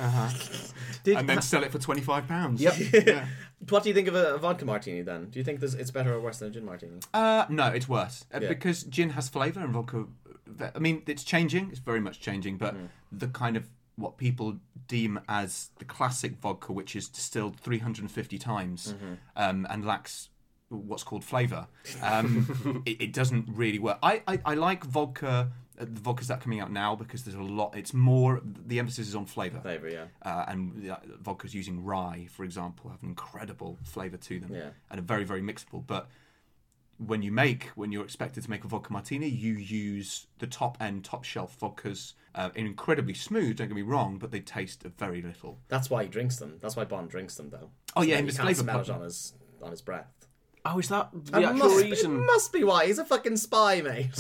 Did, And then sell it for twenty-five pounds. Yep. Yeah. What do you think of a, a vodka martini then? Do you think this, it's better or worse than a gin martini? Uh, no, it's worse uh, Yeah. because gin has flavour and vodka. I mean, it's changing. It's very much changing, but the kind of what people deem as the classic vodka, which is distilled three hundred fifty times um, and lacks what's called flavour. Um, it, it doesn't really work. I, I, I like vodka, uh, the vodkas that are coming out now because there's a lot. It's more the emphasis is on flavour. Flavour, yeah. Uh, and uh, vodkas using rye, for example, have an incredible flavour to them, Yeah. and are very very mixable. But when you make, when you're expected to make a vodka martini, you use the top end, top shelf vodkas. Uh, incredibly smooth, don't get me wrong, but they taste of very little. That's why he drinks them. That's why Bond drinks them, though. Oh yeah, So in he this can't flavour smell it profile. on his on his breath. Oh, is that the It actual must, reason? It must be why. He's a fucking spy, mate.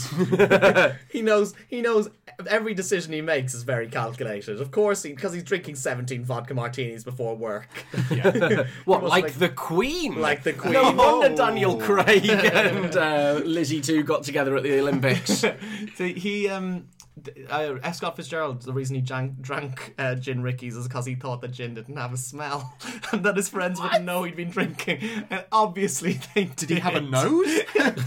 he knows. He knows every decision he makes is very calculated. Of course, because he's drinking seventeen vodka martinis before work. Yeah. What, must like make- the Queen? Like the Queen. No wonder Oh. Daniel Craig and uh, Lizzie too got together at the Olympics. So he, um, uh, F. Scott Fitzgerald, the reason he drank, drank uh, gin Rickies is because he thought that gin didn't have a smell, and that his friends wouldn't know he'd been drinking. And obviously, they did. Did he have a nose?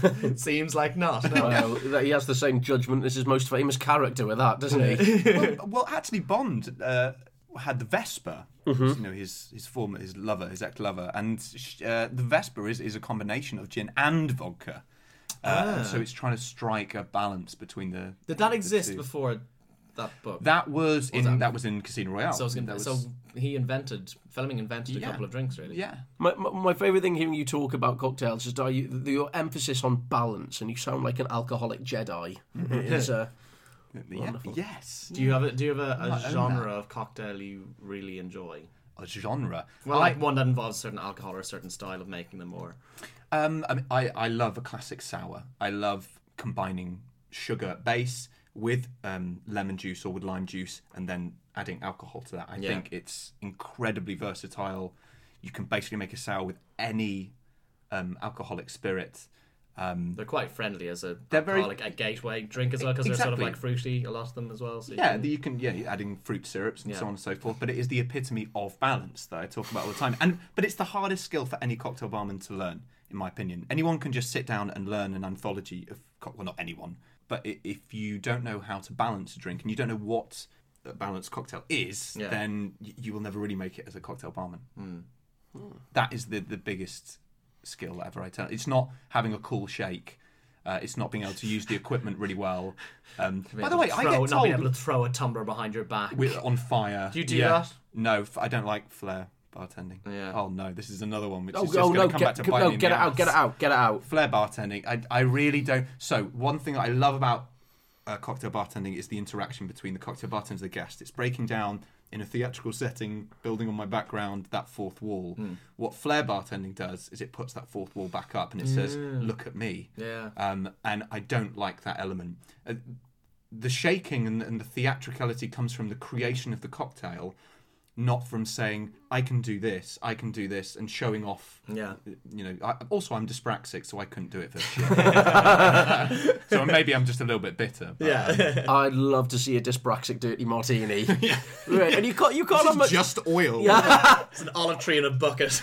Seems like not. No. Well, that- he has the same judgment as his most famous character with that, doesn't he? well, well, actually, Bond uh, had the Vesper. Mm-hmm. You know, his his former, his lover, his ex-lover, and uh, the Vesper is, is a combination of gin and vodka. Uh, Ah. So it's trying to strike a balance between the. Did that the exist two. before that book? That was in that- that was in Casino Royale. so, it's That gonna, was- so he invented Fleming invented a Yeah. couple of drinks, really. yeah. My, my, my favourite thing hearing you talk about cocktails is that you, the, your emphasis on balance, and you sound like an alcoholic Jedi. It's, uh, Yeah. Wonderful. Yes. Do you have a Do you have a, I a own genre that. of cocktail you really enjoy? A genre. Well, I- like one that involves certain alcohol or a certain style of making them, or Um, I, mean, I I love a classic sour. I love combining sugar base with um, lemon juice or with lime juice, and then adding alcohol to that. I Yeah. think it's incredibly versatile. You can basically make a sour with any um, alcoholic spirit. Um, they're quite friendly as a They're very- alcoholic, a gateway drink as well, because they're sort of Exactly. like fruity. A lot of them as well. So you yeah, can- the- you can yeah you're adding fruit syrups and Yeah. so on and so forth. But it is the epitome of balance that I talk about all the time. And but it's the hardest skill for any cocktail barman to learn, in my opinion. Anyone can just sit down and learn an anthology of co- well, not anyone, but i- if you don't know how to balance a drink and you don't know what a balanced cocktail is, Yeah. then y- you will never really make it as a cocktail barman. Hmm. That is the the biggest skill ever. I tell. It's not having a cool shake. Uh, it's not being able to use the equipment really well. Um, by the way, I throw, get not told being able to throw a tumbler behind your back. with, on fire. Do you do yeah. that? No, f- I don't like flair bartending. Yeah. Oh no, this is another one which oh, is just oh going no, to come get, back to bite no, me in get the it out, ass. get it out, get it out. Flair bartending, I, I really don't. So one thing that I love about uh, cocktail bartending is the interaction between the cocktail bartender and the guest. It's breaking down in a theatrical setting, building on my background, that fourth wall. Hmm. What flair bartending does is it puts that fourth wall back up and it says, "Look at me." Yeah. Um, and I don't like that element. Uh, the shaking and, and the theatricality comes from the creation of the cocktail, not from saying, I can do this, I can do this, and showing off. Yeah. You know. I, also, I'm dyspraxic, so I couldn't do it for shit. So maybe I'm just a little bit bitter. But, um, Yeah. I'd love to see a dyspraxic dirty martini. Right, and you can't, you can't have much. just oil. It's an olive tree in a bucket.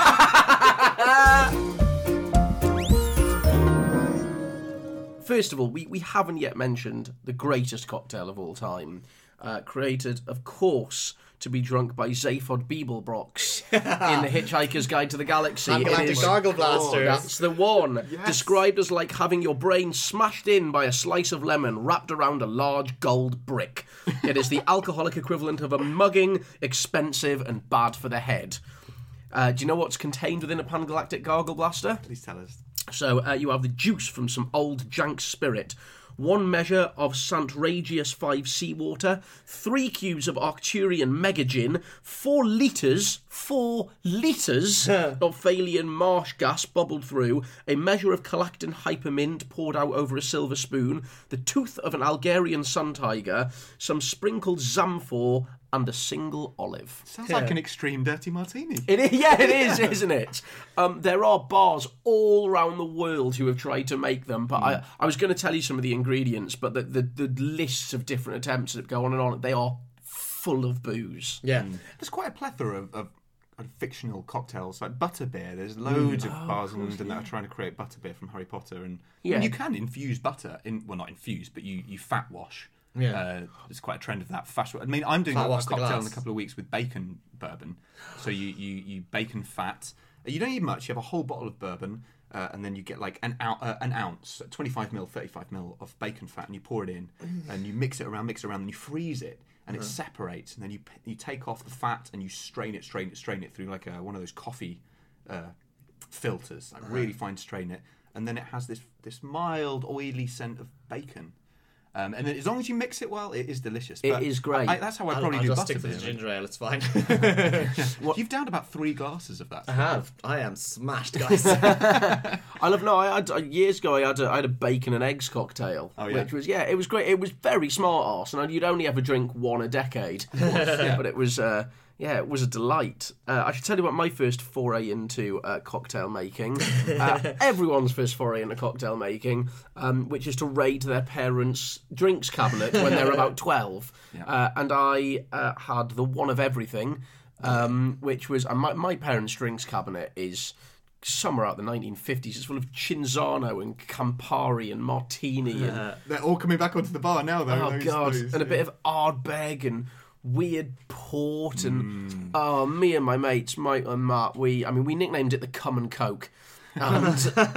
First of all, we, we haven't yet mentioned the greatest cocktail of all time, uh, created, of course, to be drunk by Zaphod Beeblebrox in The Hitchhiker's Guide to the Galaxy. It Galactic is- Gargle Blasters. That's the one. Yes. Described as like having your brain smashed in by a slice of lemon wrapped around a large gold brick. It is the alcoholic equivalent of a mugging, expensive, and bad for the head. Uh, do you know what's contained within a Pangalactic Gargle Blaster? Please tell us. So uh, you have the juice from some old jank spirit, one measure of Sant Regius five seawater, three cubes of Arcturian mega gin, four litres, four litres of Phalian marsh gas bubbled through, a measure of Calactin hypermint poured out over a silver spoon, the tooth of an Algerian sun tiger, some sprinkled zamphor, and a single olive. Sounds like an extreme dirty martini. It is, yeah, it is, isn't it? Um, there are bars all around the world who have tried to make them, but I, I was going to tell you some of the ingredients, but the, the, the lists of different attempts that go on and on, they are full of booze. Yeah. There's quite a plethora of, of, of fictional cocktails, like butterbeer. There's loads of bars in London that are trying to create butterbeer from Harry Potter, and, Yeah. and you can infuse butter in. Well, not infuse, but you, you fat wash. Yeah. Uh, there's quite a trend of that. Fast. I mean, I'm doing Fat a, a wash the cocktail in a glass. couple of weeks with bacon bourbon. So you, you, you bacon fat. You don't need much. You have a whole bottle of bourbon, Uh, and then you get like an, ou- uh, an ounce, twenty-five mil, thirty-five mil of bacon fat, and you pour it in, and you mix it around, mix it around, and you freeze it, and it separates, and then you you take off the fat, and you strain it, strain it, strain it through like a, one of those coffee uh, filters, like really fine strain it, and then it has this this mild, oily scent of bacon. Um, and then as long as you mix it well, it is delicious. It But is great. I, that's how I I'll, probably I'll do just butter. stick to the beer. ginger ale, it's fine. You've downed about three glasses of that. I have. I am smashed, guys. I love no. I had uh, years ago. I had a, I had a bacon and eggs cocktail, Oh, yeah. which was yeah, it was great. It was very smart arse, and you'd only ever drink one a decade. yeah. But it was uh, yeah, it was a delight. Uh, I should tell you about my first foray into uh, cocktail making. Uh, everyone's first foray into cocktail making, um, which is to raid their parents' drinks cabinet when they're about twelve. Yeah. Uh, and I uh, had the one of everything, um, which was uh, my my parents' drinks cabinet is somewhere out the nineteen fifties. It's full of Cinzano and Campari and Martini and They're all coming back onto the bar now, though. oh those- god, those, and a yeah. bit of Ardbeg and weird port and oh, me and my mates, Mike and Matt, we I mean we nicknamed it the Cum and Coke, and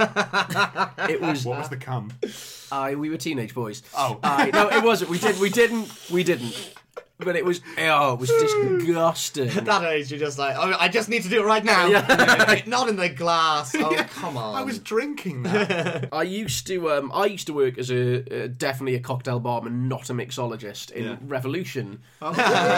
it was What was the cum? I we were teenage boys. Oh. I no, it wasn't. We did. We didn't. We didn't. But it was. Oh, it was disgusting. At that age, you're just like, oh, I just need to do it right now. Not in the glass. Oh, come on. I was drinking that. I used to. Um, I used to work as a uh, definitely a cocktail barman, not a mixologist in Yeah. Revolution. Oh.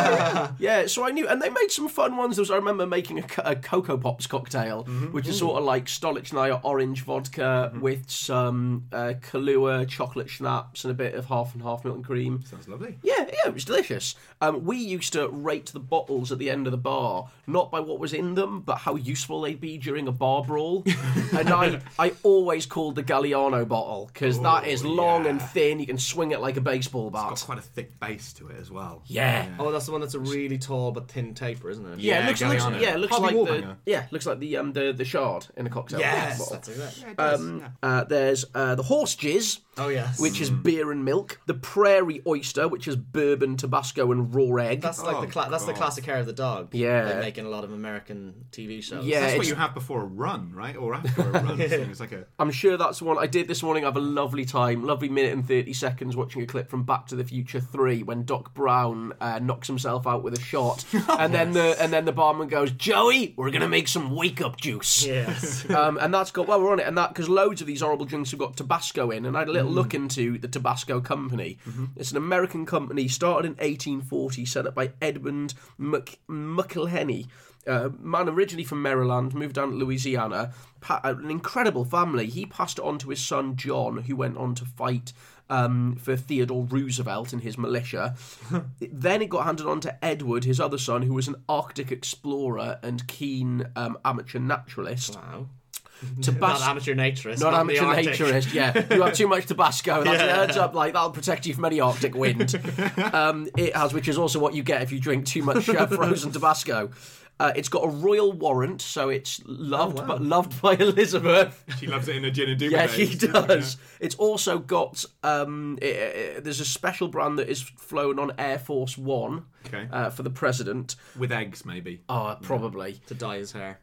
Yeah, so I knew, and they made some fun ones. There was, I remember making a, co- a Cocoa Pops cocktail, which is sort of like Stolichnaya orange vodka with some uh, Kahlua chocolate schnapps and a bit of half and half milk and cream. Sounds lovely. Yeah, yeah, it was delicious. Um, we used to rate the bottles at the end of the bar, not by what was in them, but how useful they'd be during a bar brawl. And I, I always called the Galliano bottle, because that is long yeah. and thin. You can swing it like a baseball bat. Got quite a thick base to it as well. Yeah. Oh, that's the one that's a really tall but thin taper, isn't it? Yeah, Yeah, it looks, looks Galliano. yeah, it looks Harvey like the Wallbanger. yeah, looks like the um the, the shard in a cocktail Yes, bottle. that's exactly. Yeah, it does, Um, yeah. uh, there's uh, the horse jizz, Oh, yes. which is beer and milk. The prairie oyster, which is bourbon, Tabasco, and raw egg. That's like Oh, the cla- that's the God. classic hair of the dog. Yeah. They make in a lot of American T V shows. Yeah, That's what it's- you have before a run, right? Or after a run. It's like a... I'm sure that's the one I did this morning. I have a lovely time, lovely minute and thirty seconds watching a clip from Back to the Future three when Doc Brown uh, knocks himself out with a shot, and then the and then the barman goes, "Joey, we're gonna make some wake up juice." Yes. Um, and that's got well, we're on it, and that because loads of these horrible drinks have got Tabasco in, and I had a little look into the Tabasco Company. It's an American company started in eighteen forty, set up by Edmund Mc- McIlhenny. Uh, man originally from Maryland, moved down to Louisiana. Pa- an incredible family. He passed it on to his son John, who went on to fight um, for Theodore Roosevelt and his militia. Then it got handed on to Edward, his other son, who was an Arctic explorer and keen um, amateur naturalist. Wow. Tabas- Not amateur naturist. Not, not amateur the Arctic. naturist, yeah. You have too much Tabasco. That's Yeah. heads up, like that'll protect you from any Arctic wind. Um, it has, which is also what you get if you drink too much uh, frozen Tabasco. Uh, it's got a royal warrant, so it's loved, Oh, wow. but loved by Elizabeth. She loves it in a gin and Yeah, Dubonnet. she does. It's also got. Um, it, it- there's a special brand that is flown on Air Force One Okay. uh, for the president. With eggs, maybe. Oh, probably. To dye his hair.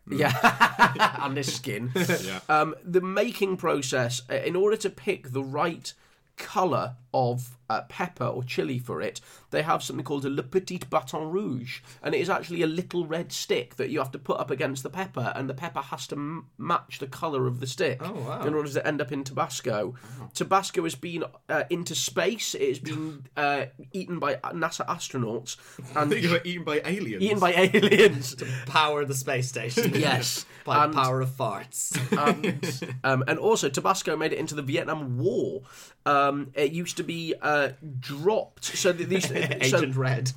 Yeah, and his skin. Yeah. Um, the making process, uh, in order to pick the right colour of uh, pepper or chili for it, they have something called a Le Petit Bâton Rouge, and it is actually a little red stick that you have to put up against the pepper, and the pepper has to m- match the colour of the stick Oh, wow. in order to end up in Tabasco. Tabasco has been uh, into space. It has been uh, eaten by NASA astronauts I and think you were eaten by aliens. eaten by aliens. Power the space station. Yes. By And- power of farts. and, um, and also Tabasco made it into the Vietnam War. Um, it used to be uh, dropped. So th- these so, Agent Red.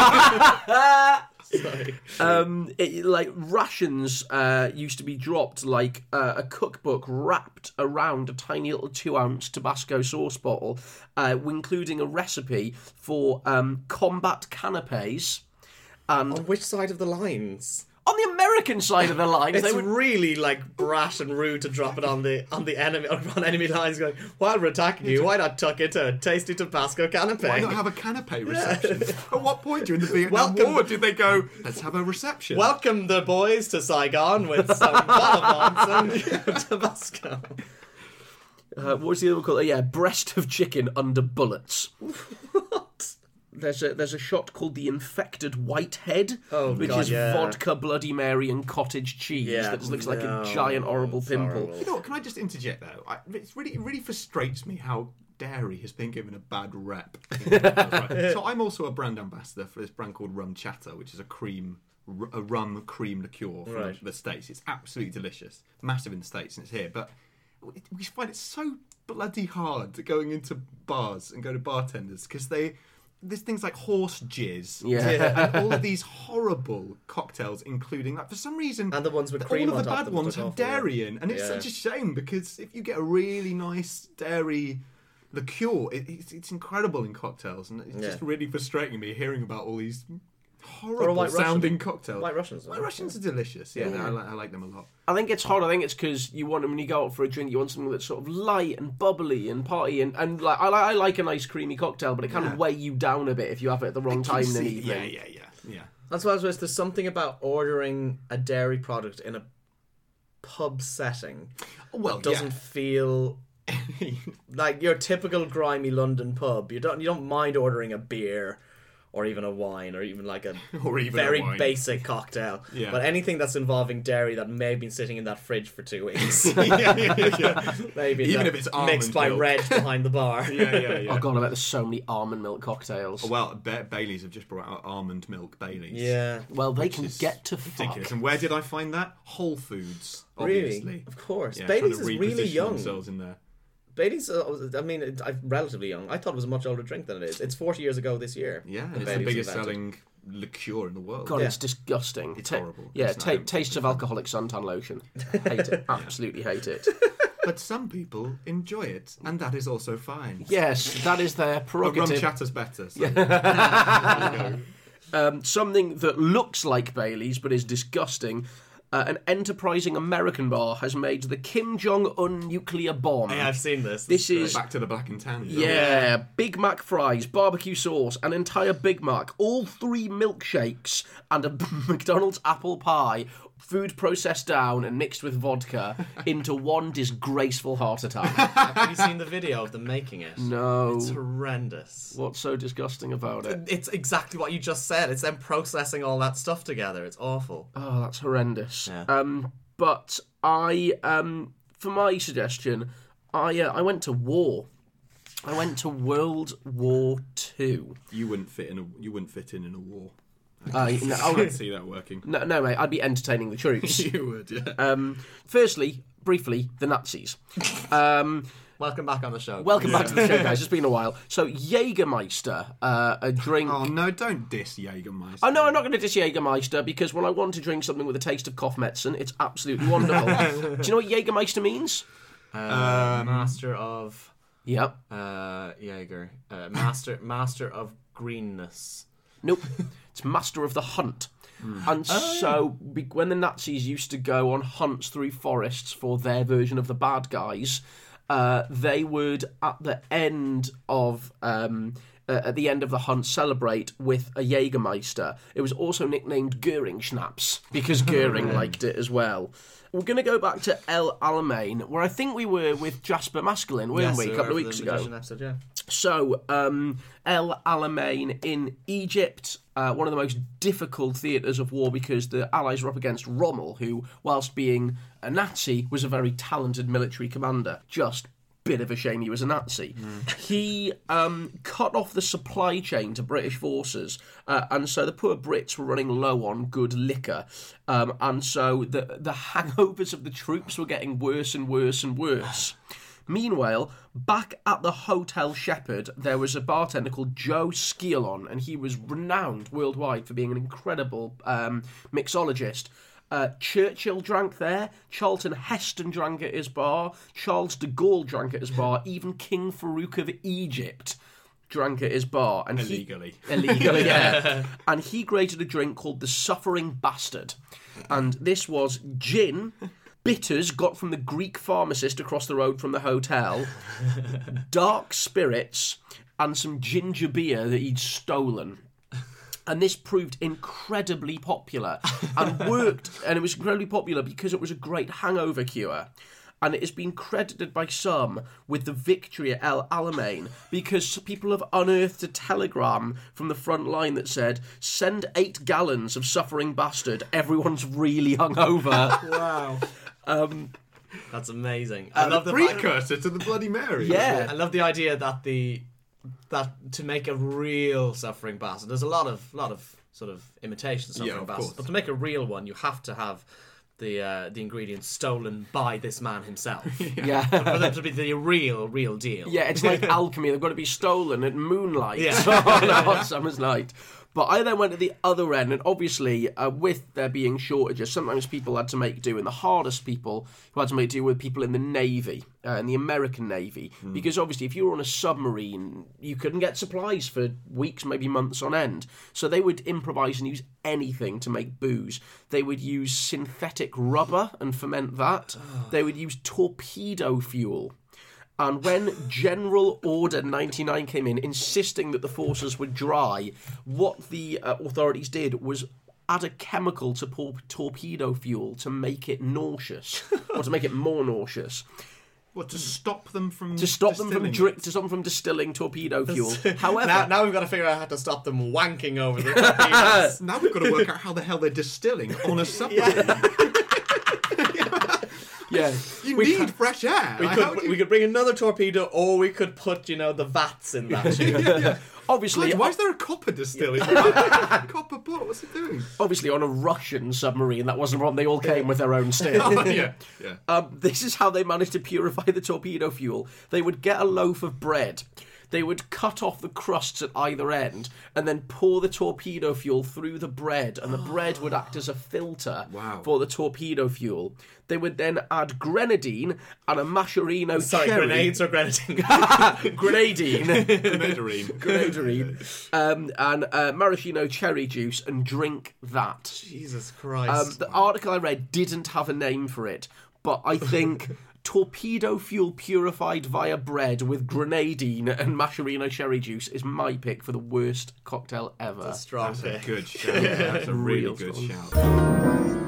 Sorry. um, it, like rations uh, used to be dropped like uh, a cookbook wrapped around a tiny little two ounce Tabasco sauce bottle, uh, including a recipe for um, combat canapes. And On which side of the lines? On the American side of the lines, It's they would. really like brash and rude to drop it on the on the enemy on enemy lines. Going, while we're attacking you, why not tuck into a tasty Tabasco canapé? Why not have a canapé reception? At what point during the Vietnam Welcome- War did they go, let's have a reception? Welcome the boys to Saigon with some bonbons and Tabasco. Uh, what was the other one called? Uh, yeah, breast of chicken under bullets. What? There's a there's a shot called the infected whitehead, Oh, which God, is yeah. vodka, Bloody Mary, and cottage cheese. Yeah, that just looks like no, a giant horrible it's pimple. horrible. You know what, can I just interject though? I, it's really, it really frustrates me how dairy has been given a bad rep. So I'm also a brand ambassador for this brand called Rum Chatter, which is a cream, r- a rum cream liqueur from Right. the States. It's absolutely delicious, massive in the States, and it's here. But we find it so bloody hard going into bars and go to bartenders because they. There's things like horse jizz, Yeah. and all of these horrible cocktails, including like for some reason, And the ones with all cream of on the top bad that ones took have off, yeah. dairy in, and it's Yeah. such a shame because if you get a really nice dairy liqueur, it, it's, it's incredible in cocktails, and it's Yeah. just really frustrating me hearing about all these Or a horrible White sounding Russian. cocktails. White Russians. White Russians are delicious. Yeah, Yeah. I, like, I like them a lot. I think it's hard. I think it's because you want when you go out for a drink, you want something that's sort of light and bubbly and party and, and like I, li- I like a nice creamy cocktail, but it kind Yeah. of weigh you down a bit if you have it at the wrong time in an See, evening. yeah, yeah, yeah, yeah. That's why I was saying, there's something about ordering a dairy product in a pub setting Well, that doesn't feel like your typical grimy London pub. You don't you don't mind ordering a beer or even a wine or even like a Or even a very wine. basic cocktail. Yeah. But anything that's involving dairy that may have been sitting in that fridge for two weeks. yeah, yeah, yeah. Maybe Even that if it's mixed almond by milk. Reg behind the bar. yeah, yeah, yeah. Oh god, I bet there's so many almond milk cocktails. Well, ba- Baileys have just brought out almond milk Baileys. Yeah. Well, they Which can is get to fuck. ridiculous. And where did I find that? Whole Foods, Really? obviously. Of course. Yeah, Baileys is trying to really reposition young. themselves in there. Baileys, uh, I mean, it, I'm relatively young. I thought it was a much older drink than it is. It's forty years ago this year. Yeah, that and it's the Baileys biggest invented. selling liqueur in the world. God, Yeah. it's disgusting. It's Ta- horrible. Yeah, It's ta- not- taste of alcoholic suntan lotion. Hate it. Absolutely hate it. But some people enjoy it, and that is also fine. Yes, that is their But rum prerogative. chatter's better. So. There you go. Um, something that looks like Bailey's but is disgusting. Uh, an enterprising American bar has made the Kim Jong-un nuclear bomb. Yeah, I've seen this. This great. is- Back to the black and tan. Yeah, Big Mac fries, barbecue sauce, an entire Big Mac, all three milkshakes, and a McDonald's apple pie, food processed down and mixed with vodka into one disgraceful heart attack. Have you seen the video of them making it? No. It's horrendous. What's so disgusting about it? It's exactly what you just said. It's them processing all that stuff together. It's awful. Oh, that's horrendous. Yeah. Um, but I, um, for my suggestion, I uh, I went to war. I went to World War Two. You wouldn't fit in a. You wouldn't fit in in a war. I, no, I oh, can't see that working. no, no, mate, I'd be entertaining the troops. You would, yeah. Um, firstly, briefly, the Nazis. Um, Welcome back on the show. welcome back to the show, guys. It's been a while. So, Jägermeister, uh, a drink. Oh no! Don't diss Jägermeister. Oh, no, I'm not going to diss Jägermeister because when I want to drink something with a taste of cough medicine, it's absolutely wonderful. Do you know what Jägermeister means? Uh, master of Yep. uh, Jaeger. Uh, master master of greenness. Nope. It's Master of the Hunt. And so, be- when the Nazis used to go on hunts through forests for their version of the bad guys, uh, they would, at the end of um, uh, at the end of the hunt, celebrate with a Jägermeister. It was also nicknamed Goering Schnapps because Goering liked it as well. We're going to go back to El Alamein, where I think we were with Jasper Maskelyne, weren't Yes, we, a we couple were of for weeks the ago? Magician episode, yeah. So, um, El Alamein in Egypt, uh, one of the most difficult theatres of war because the Allies were up against Rommel, who, whilst being a Nazi, was a very talented military commander. Just bit of a shame he was a Nazi. He um, cut off the supply chain to British forces, uh, and so the poor Brits were running low on good liquor, um, and so the the hangovers of the troops were getting worse and worse and worse. Meanwhile, back at the Hotel Shepherd, there was a bartender called Joe Sciolon, and he was renowned worldwide for being an incredible um, mixologist. Uh, Churchill drank there, Charlton Heston drank at his bar, Charles de Gaulle drank at his bar, even King Farouk of Egypt drank at his bar. And Illegally. He, illegally, yeah. And he created a drink called the Suffering Bastard. And this was gin, bitters got from the Greek pharmacist across the road from the hotel, dark spirits, and some ginger beer that he'd stolen. And this proved incredibly popular and worked, and it was incredibly popular because it was a great hangover cure. And it has been credited by some with the victory at El Alamein because people have unearthed a telegram from the front line that said, send eight gallons of Suffering Bastard, everyone's really hungover. Wow. Um, That's amazing. I Uh, love the the precursor to the Bloody Mary. Yeah. I love the idea that the that to make a real Suffering Bastard, there's a lot of lot of sort of imitation Suffering Yeah, of Bastard, course. but to make a real one, you have to have the uh, the ingredients stolen by this man himself. yeah. For them to be the real, real deal. Yeah, it's like alchemy. They've got to be stolen at moonlight Yeah. on a hot summer's night. But I then went to the other end, and obviously, uh, with there being shortages, sometimes people had to make do, and the hardest people who had to make do with people in the Navy, uh, in the American Navy, Mm. because obviously, if you were on a submarine, you couldn't get supplies for weeks, maybe months on end. So they would improvise and use anything to make booze. They would use synthetic rubber and ferment that. They would use torpedo fuel. And when General Order ninety-nine came in, insisting that the forces were dry, what the uh, authorities did was add a chemical to por- torpedo fuel to make it nauseous, or to make it more nauseous, What, to stop them from to stop them from distilling drink, it? to stop them from distilling torpedo fuel. However, Now, now we've got to figure out how to stop them wanking over the torpedoes. Now we've got to work out how the hell they're distilling on a submarine. yeah, You We need can't- fresh air. We Like, how could do you- we could bring another torpedo, or we could put, you know, the vats in that tube. obviously, Why is there a copper distilling? Copper pot? What's it doing? obviously on a Russian submarine, that wasn't a problem. They all came with their own still. Oh, yeah, yeah. Um, this is how they managed to purify the torpedo fuel. They would get a loaf of bread. They would cut off the crusts at either end and then pour the torpedo fuel through the bread, and the bread would act as a filter Wow. for the torpedo fuel. They would then add grenadine and a Mascherino Sorry, cherry. grenades or grenadine? Grenadine. Grenadine. Grenadine. Um, and uh, maraschino cherry juice, and drink that. Jesus Um, Christ. the article I read didn't have a name for it, but I think torpedo fuel purified via bread with grenadine and Mascherino cherry juice is my pick for the worst cocktail ever. Strong That's a pick. good shout. That's a really Real good strong. shout.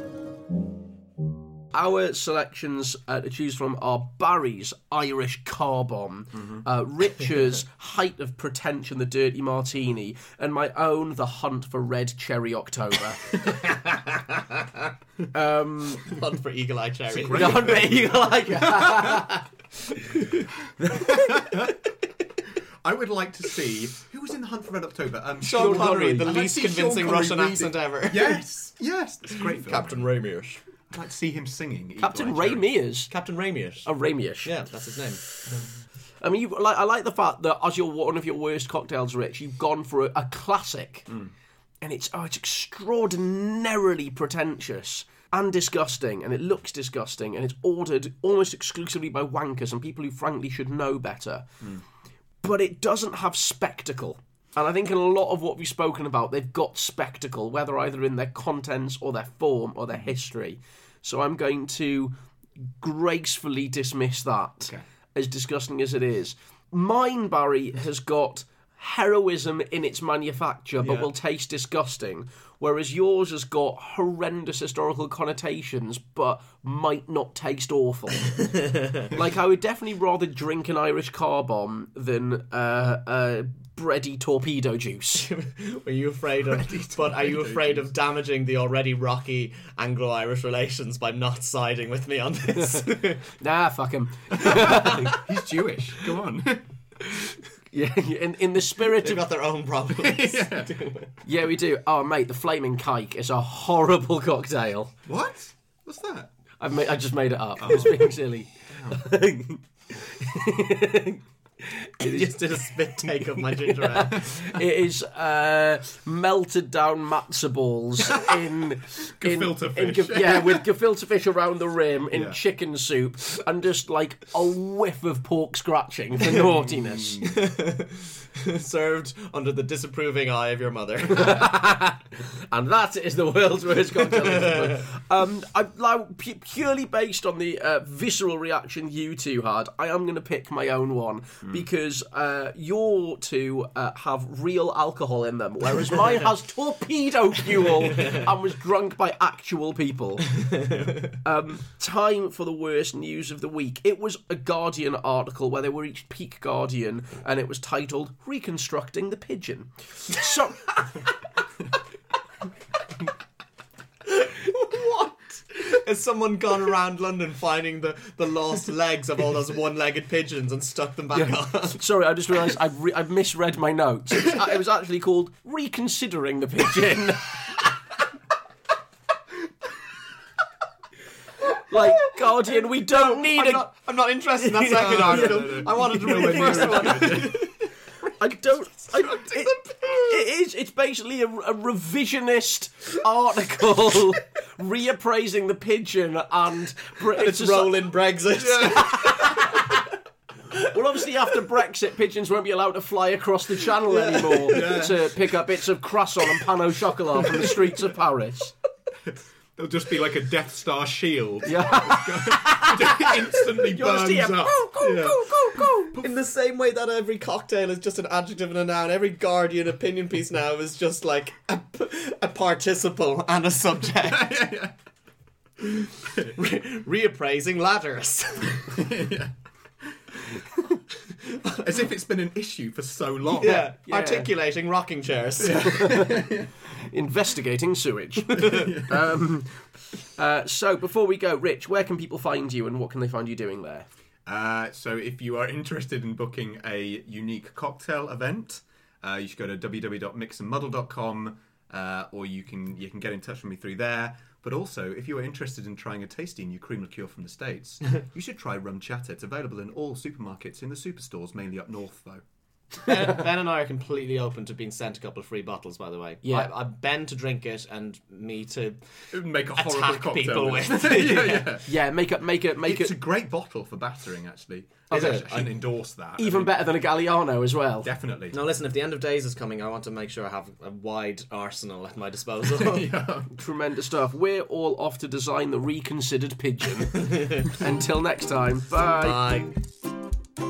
Our selections uh, to choose from are Barry's Irish Car Bomb, Mm-hmm. uh, Richard's Height of Pretension, the Dirty Martini, and my own The Hunt for Red Cherry October. um, Hunt for Eagle Eye Cherry. the Hunt for Eagle Eye. I would like to see who was in the Hunt for Red October. Um, Sean Sean Connery, Connery. the I'd like to least see Sean convincing Connery Russian reading- accent ever. Yes, yes, that's a great film. Captain Ramius. I'd like to see him singing. Eagle Captain Eye Ray Cherry. Mears. Captain Ramius. Oh, Ramius. Yeah, that's his name. I mean, you like. I like the fact that as your one of your worst cocktails, Rich, you've gone for a, a classic, and it's oh, it's extraordinarily pretentious and disgusting, and it looks disgusting, and it's ordered almost exclusively by wankers and people who frankly should know better. But it doesn't have spectacle. And I think in a lot of what we've spoken about, they've got spectacle, whether either in their contents or their form or their history. So I'm going to gracefully dismiss that, Okay. as disgusting as it is. Mine, Barry, has got heroism in its manufacture, but Yeah. will taste disgusting, whereas yours has got horrendous historical connotations, but might not taste awful. Like, I would definitely rather drink an Irish car bomb than uh, uh, bready torpedo juice. Are you afraid of? But are you afraid of damaging the already rocky Anglo-Irish relations by not siding with me on this? Nah, fuck him. He's Jewish. Go on. Yeah, in, in the spirit They've of... got their own problems. Yeah, we do. Oh, mate, the Flaming Kike is a horrible cocktail. What? What's that? I've made, I just made it up. I was being silly. You just did a spit take of my ginger ale. It is uh, melted down matzo balls in in, Gefilte in fish. ge- yeah, with gefilte fish around the rim in Yeah. chicken soup, and just like a whiff of pork scratching for naughtiness. Served under the disapproving eye of your mother. And that is the world's worst cocktail. um, I, like, pu- purely based on the uh, visceral reaction you two had, I am going to pick my own one because uh, your two uh, have real alcohol in them, whereas mine has torpedo fuel and was drunk by actual people. Um, time for the worst news of the week. It was a Guardian article where they were each peak Guardian, and it was titled "Reconstructing the Pigeon." So. What? Has someone gone around London finding the, the lost legs of all those one-legged pigeons and stuck them back on? Sorry, I just realised I've, re- I've misread my notes. It was, it was actually called Reconsidering the Pigeon. Like, Guardian, we don't need I'm a... not, I'm not interested in that second article. no, no. I wanted to read the first one. I don't... I, it, it is. It's basically a, a revisionist article reappraising the pigeon and... It's rolling Brexit. Well, obviously, after Brexit, pigeons won't be allowed to fly across the channel anymore to pick up bits of croissant and pan au chocolat from the streets of Paris. There'll just be like a Death Star shield. Yeah. Just instantly You'll just burns hear, up. go, go, Yeah. go, go, go. In the same way that every cocktail is just an adjective and a noun, every Guardian opinion piece now is just like a, a participle and a subject. Re- reappraising ladders. As if it's been an issue for so long. Yeah. Yeah. Articulating rocking chairs. Investigating sewage. um, uh, so, before we go, Rich, where can people find you and what can they find you doing there? Uh, so if you are interested in booking a unique cocktail event, uh, you should go to w w w dot mix and muddle dot com uh, or you can you can get in touch with me through there. But also, if you are interested in trying a tasty new cream liqueur from the States, you should try Rum Chatter. It's available in all supermarkets, in the superstores, mainly up north, though. Ben, Ben and I are completely open to being sent a couple of free bottles, by the way. Yeah. I, I Ben to drink it and me to It would make a horrible attack cocktail people with. with. yeah, yeah. Yeah, make it, make it, make It's it a great bottle for battering, actually. Is I it? shouldn't endorse that. even I mean, better than a Galliano as well. Definitely. Now listen, if the end of days is coming, I want to make sure I have a wide arsenal at my disposal. Yeah. Tremendous stuff. We're all off to design the reconsidered pigeon. Until next time, bye. Bye.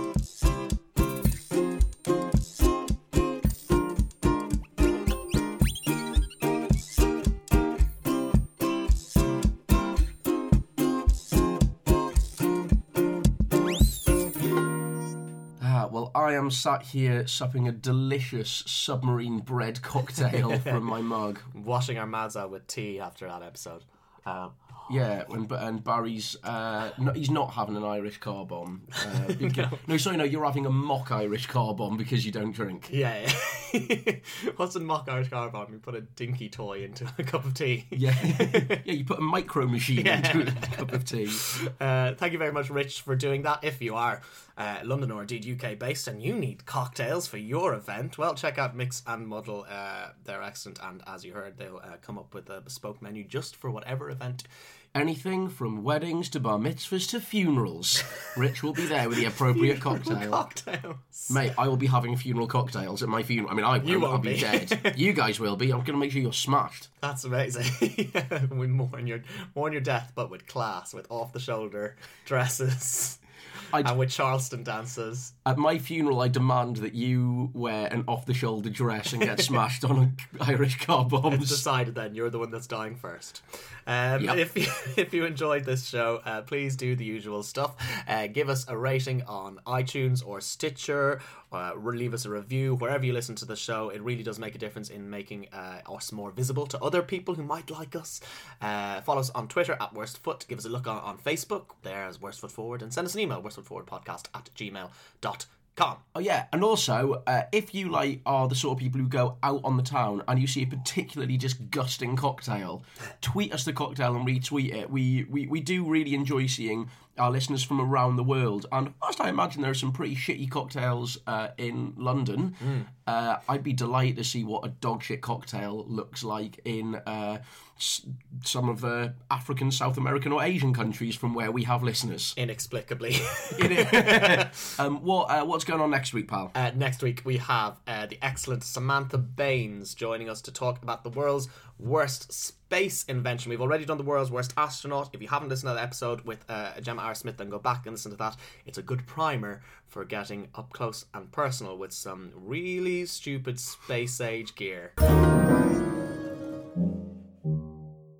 Ah, well, I am sat here supping a delicious submarine bread cocktail from my mug. Washing our mouths out with tea after that episode. Um, Yeah, and, and Barry's, uh, no, he's not having an Irish car bomb. Uh, because, no. sorry, no, you're having a mock Irish car bomb because you don't drink. yeah. yeah. What's a mock Irish car bomb? You put a dinky toy into a cup of tea. Yeah, yeah, you put a micro machine Yeah. into a cup of tea. Uh, thank you very much, Rich, for doing that. If you are uh, London or indeed U K based and you need cocktails for your event, well, check out Mix and Muddle. Uh, they're excellent, and as you heard, they'll uh, come up with a bespoke menu just for whatever event. Anything from weddings to bar mitzvahs to funerals. Rich will be there with the appropriate cocktail. Cocktails. Mate, I will be having funeral cocktails at my funeral. I mean, I won't. You won't I'll be, be. dead. You guys will be. I'm going to make sure you're smashed. That's amazing. We mourn your mourn your death, but with class, with off the shoulder dresses, I'd- and with Charleston dances. At my funeral, I demand that you wear an off-the-shoulder dress and get smashed on an Irish car It's bombs. decided then you're the one that's dying first. Um, Yep. If you if you enjoyed this show, uh, please do the usual stuff. Uh, give us a rating on iTunes or Stitcher. Uh, leave us a review wherever you listen to the show. It really does make a difference in making uh, us more visible to other people who might like us. Uh, follow us on Twitter at Worstfoot. Give us a look on, on Facebook. There's Worstfoot Forward, and send us an email worstfootforwardpodcast at gmail dot com. Oh yeah, and also, uh, if you like are the sort of people who go out on the town and you see a particularly disgusting cocktail, tweet us the cocktail and retweet it. We we, we do really enjoy seeing our listeners from around the world. And whilst I imagine there are some pretty shitty cocktails uh, in London, mm. uh, I'd be delighted to see what a dog shit cocktail looks like in uh, s- some of the African, South American or Asian countries from where we have listeners. Inexplicably. um, what uh, What's going on next week, pal? Uh, next week we have uh, the excellent Samantha Baines joining us to talk about the world's worst space invention. We've already done the world's worst astronaut. If you haven't listened to that episode with uh, Gemma R. Smith, then go back and listen to that. It's a good primer for getting up close and personal with some really stupid space age gear.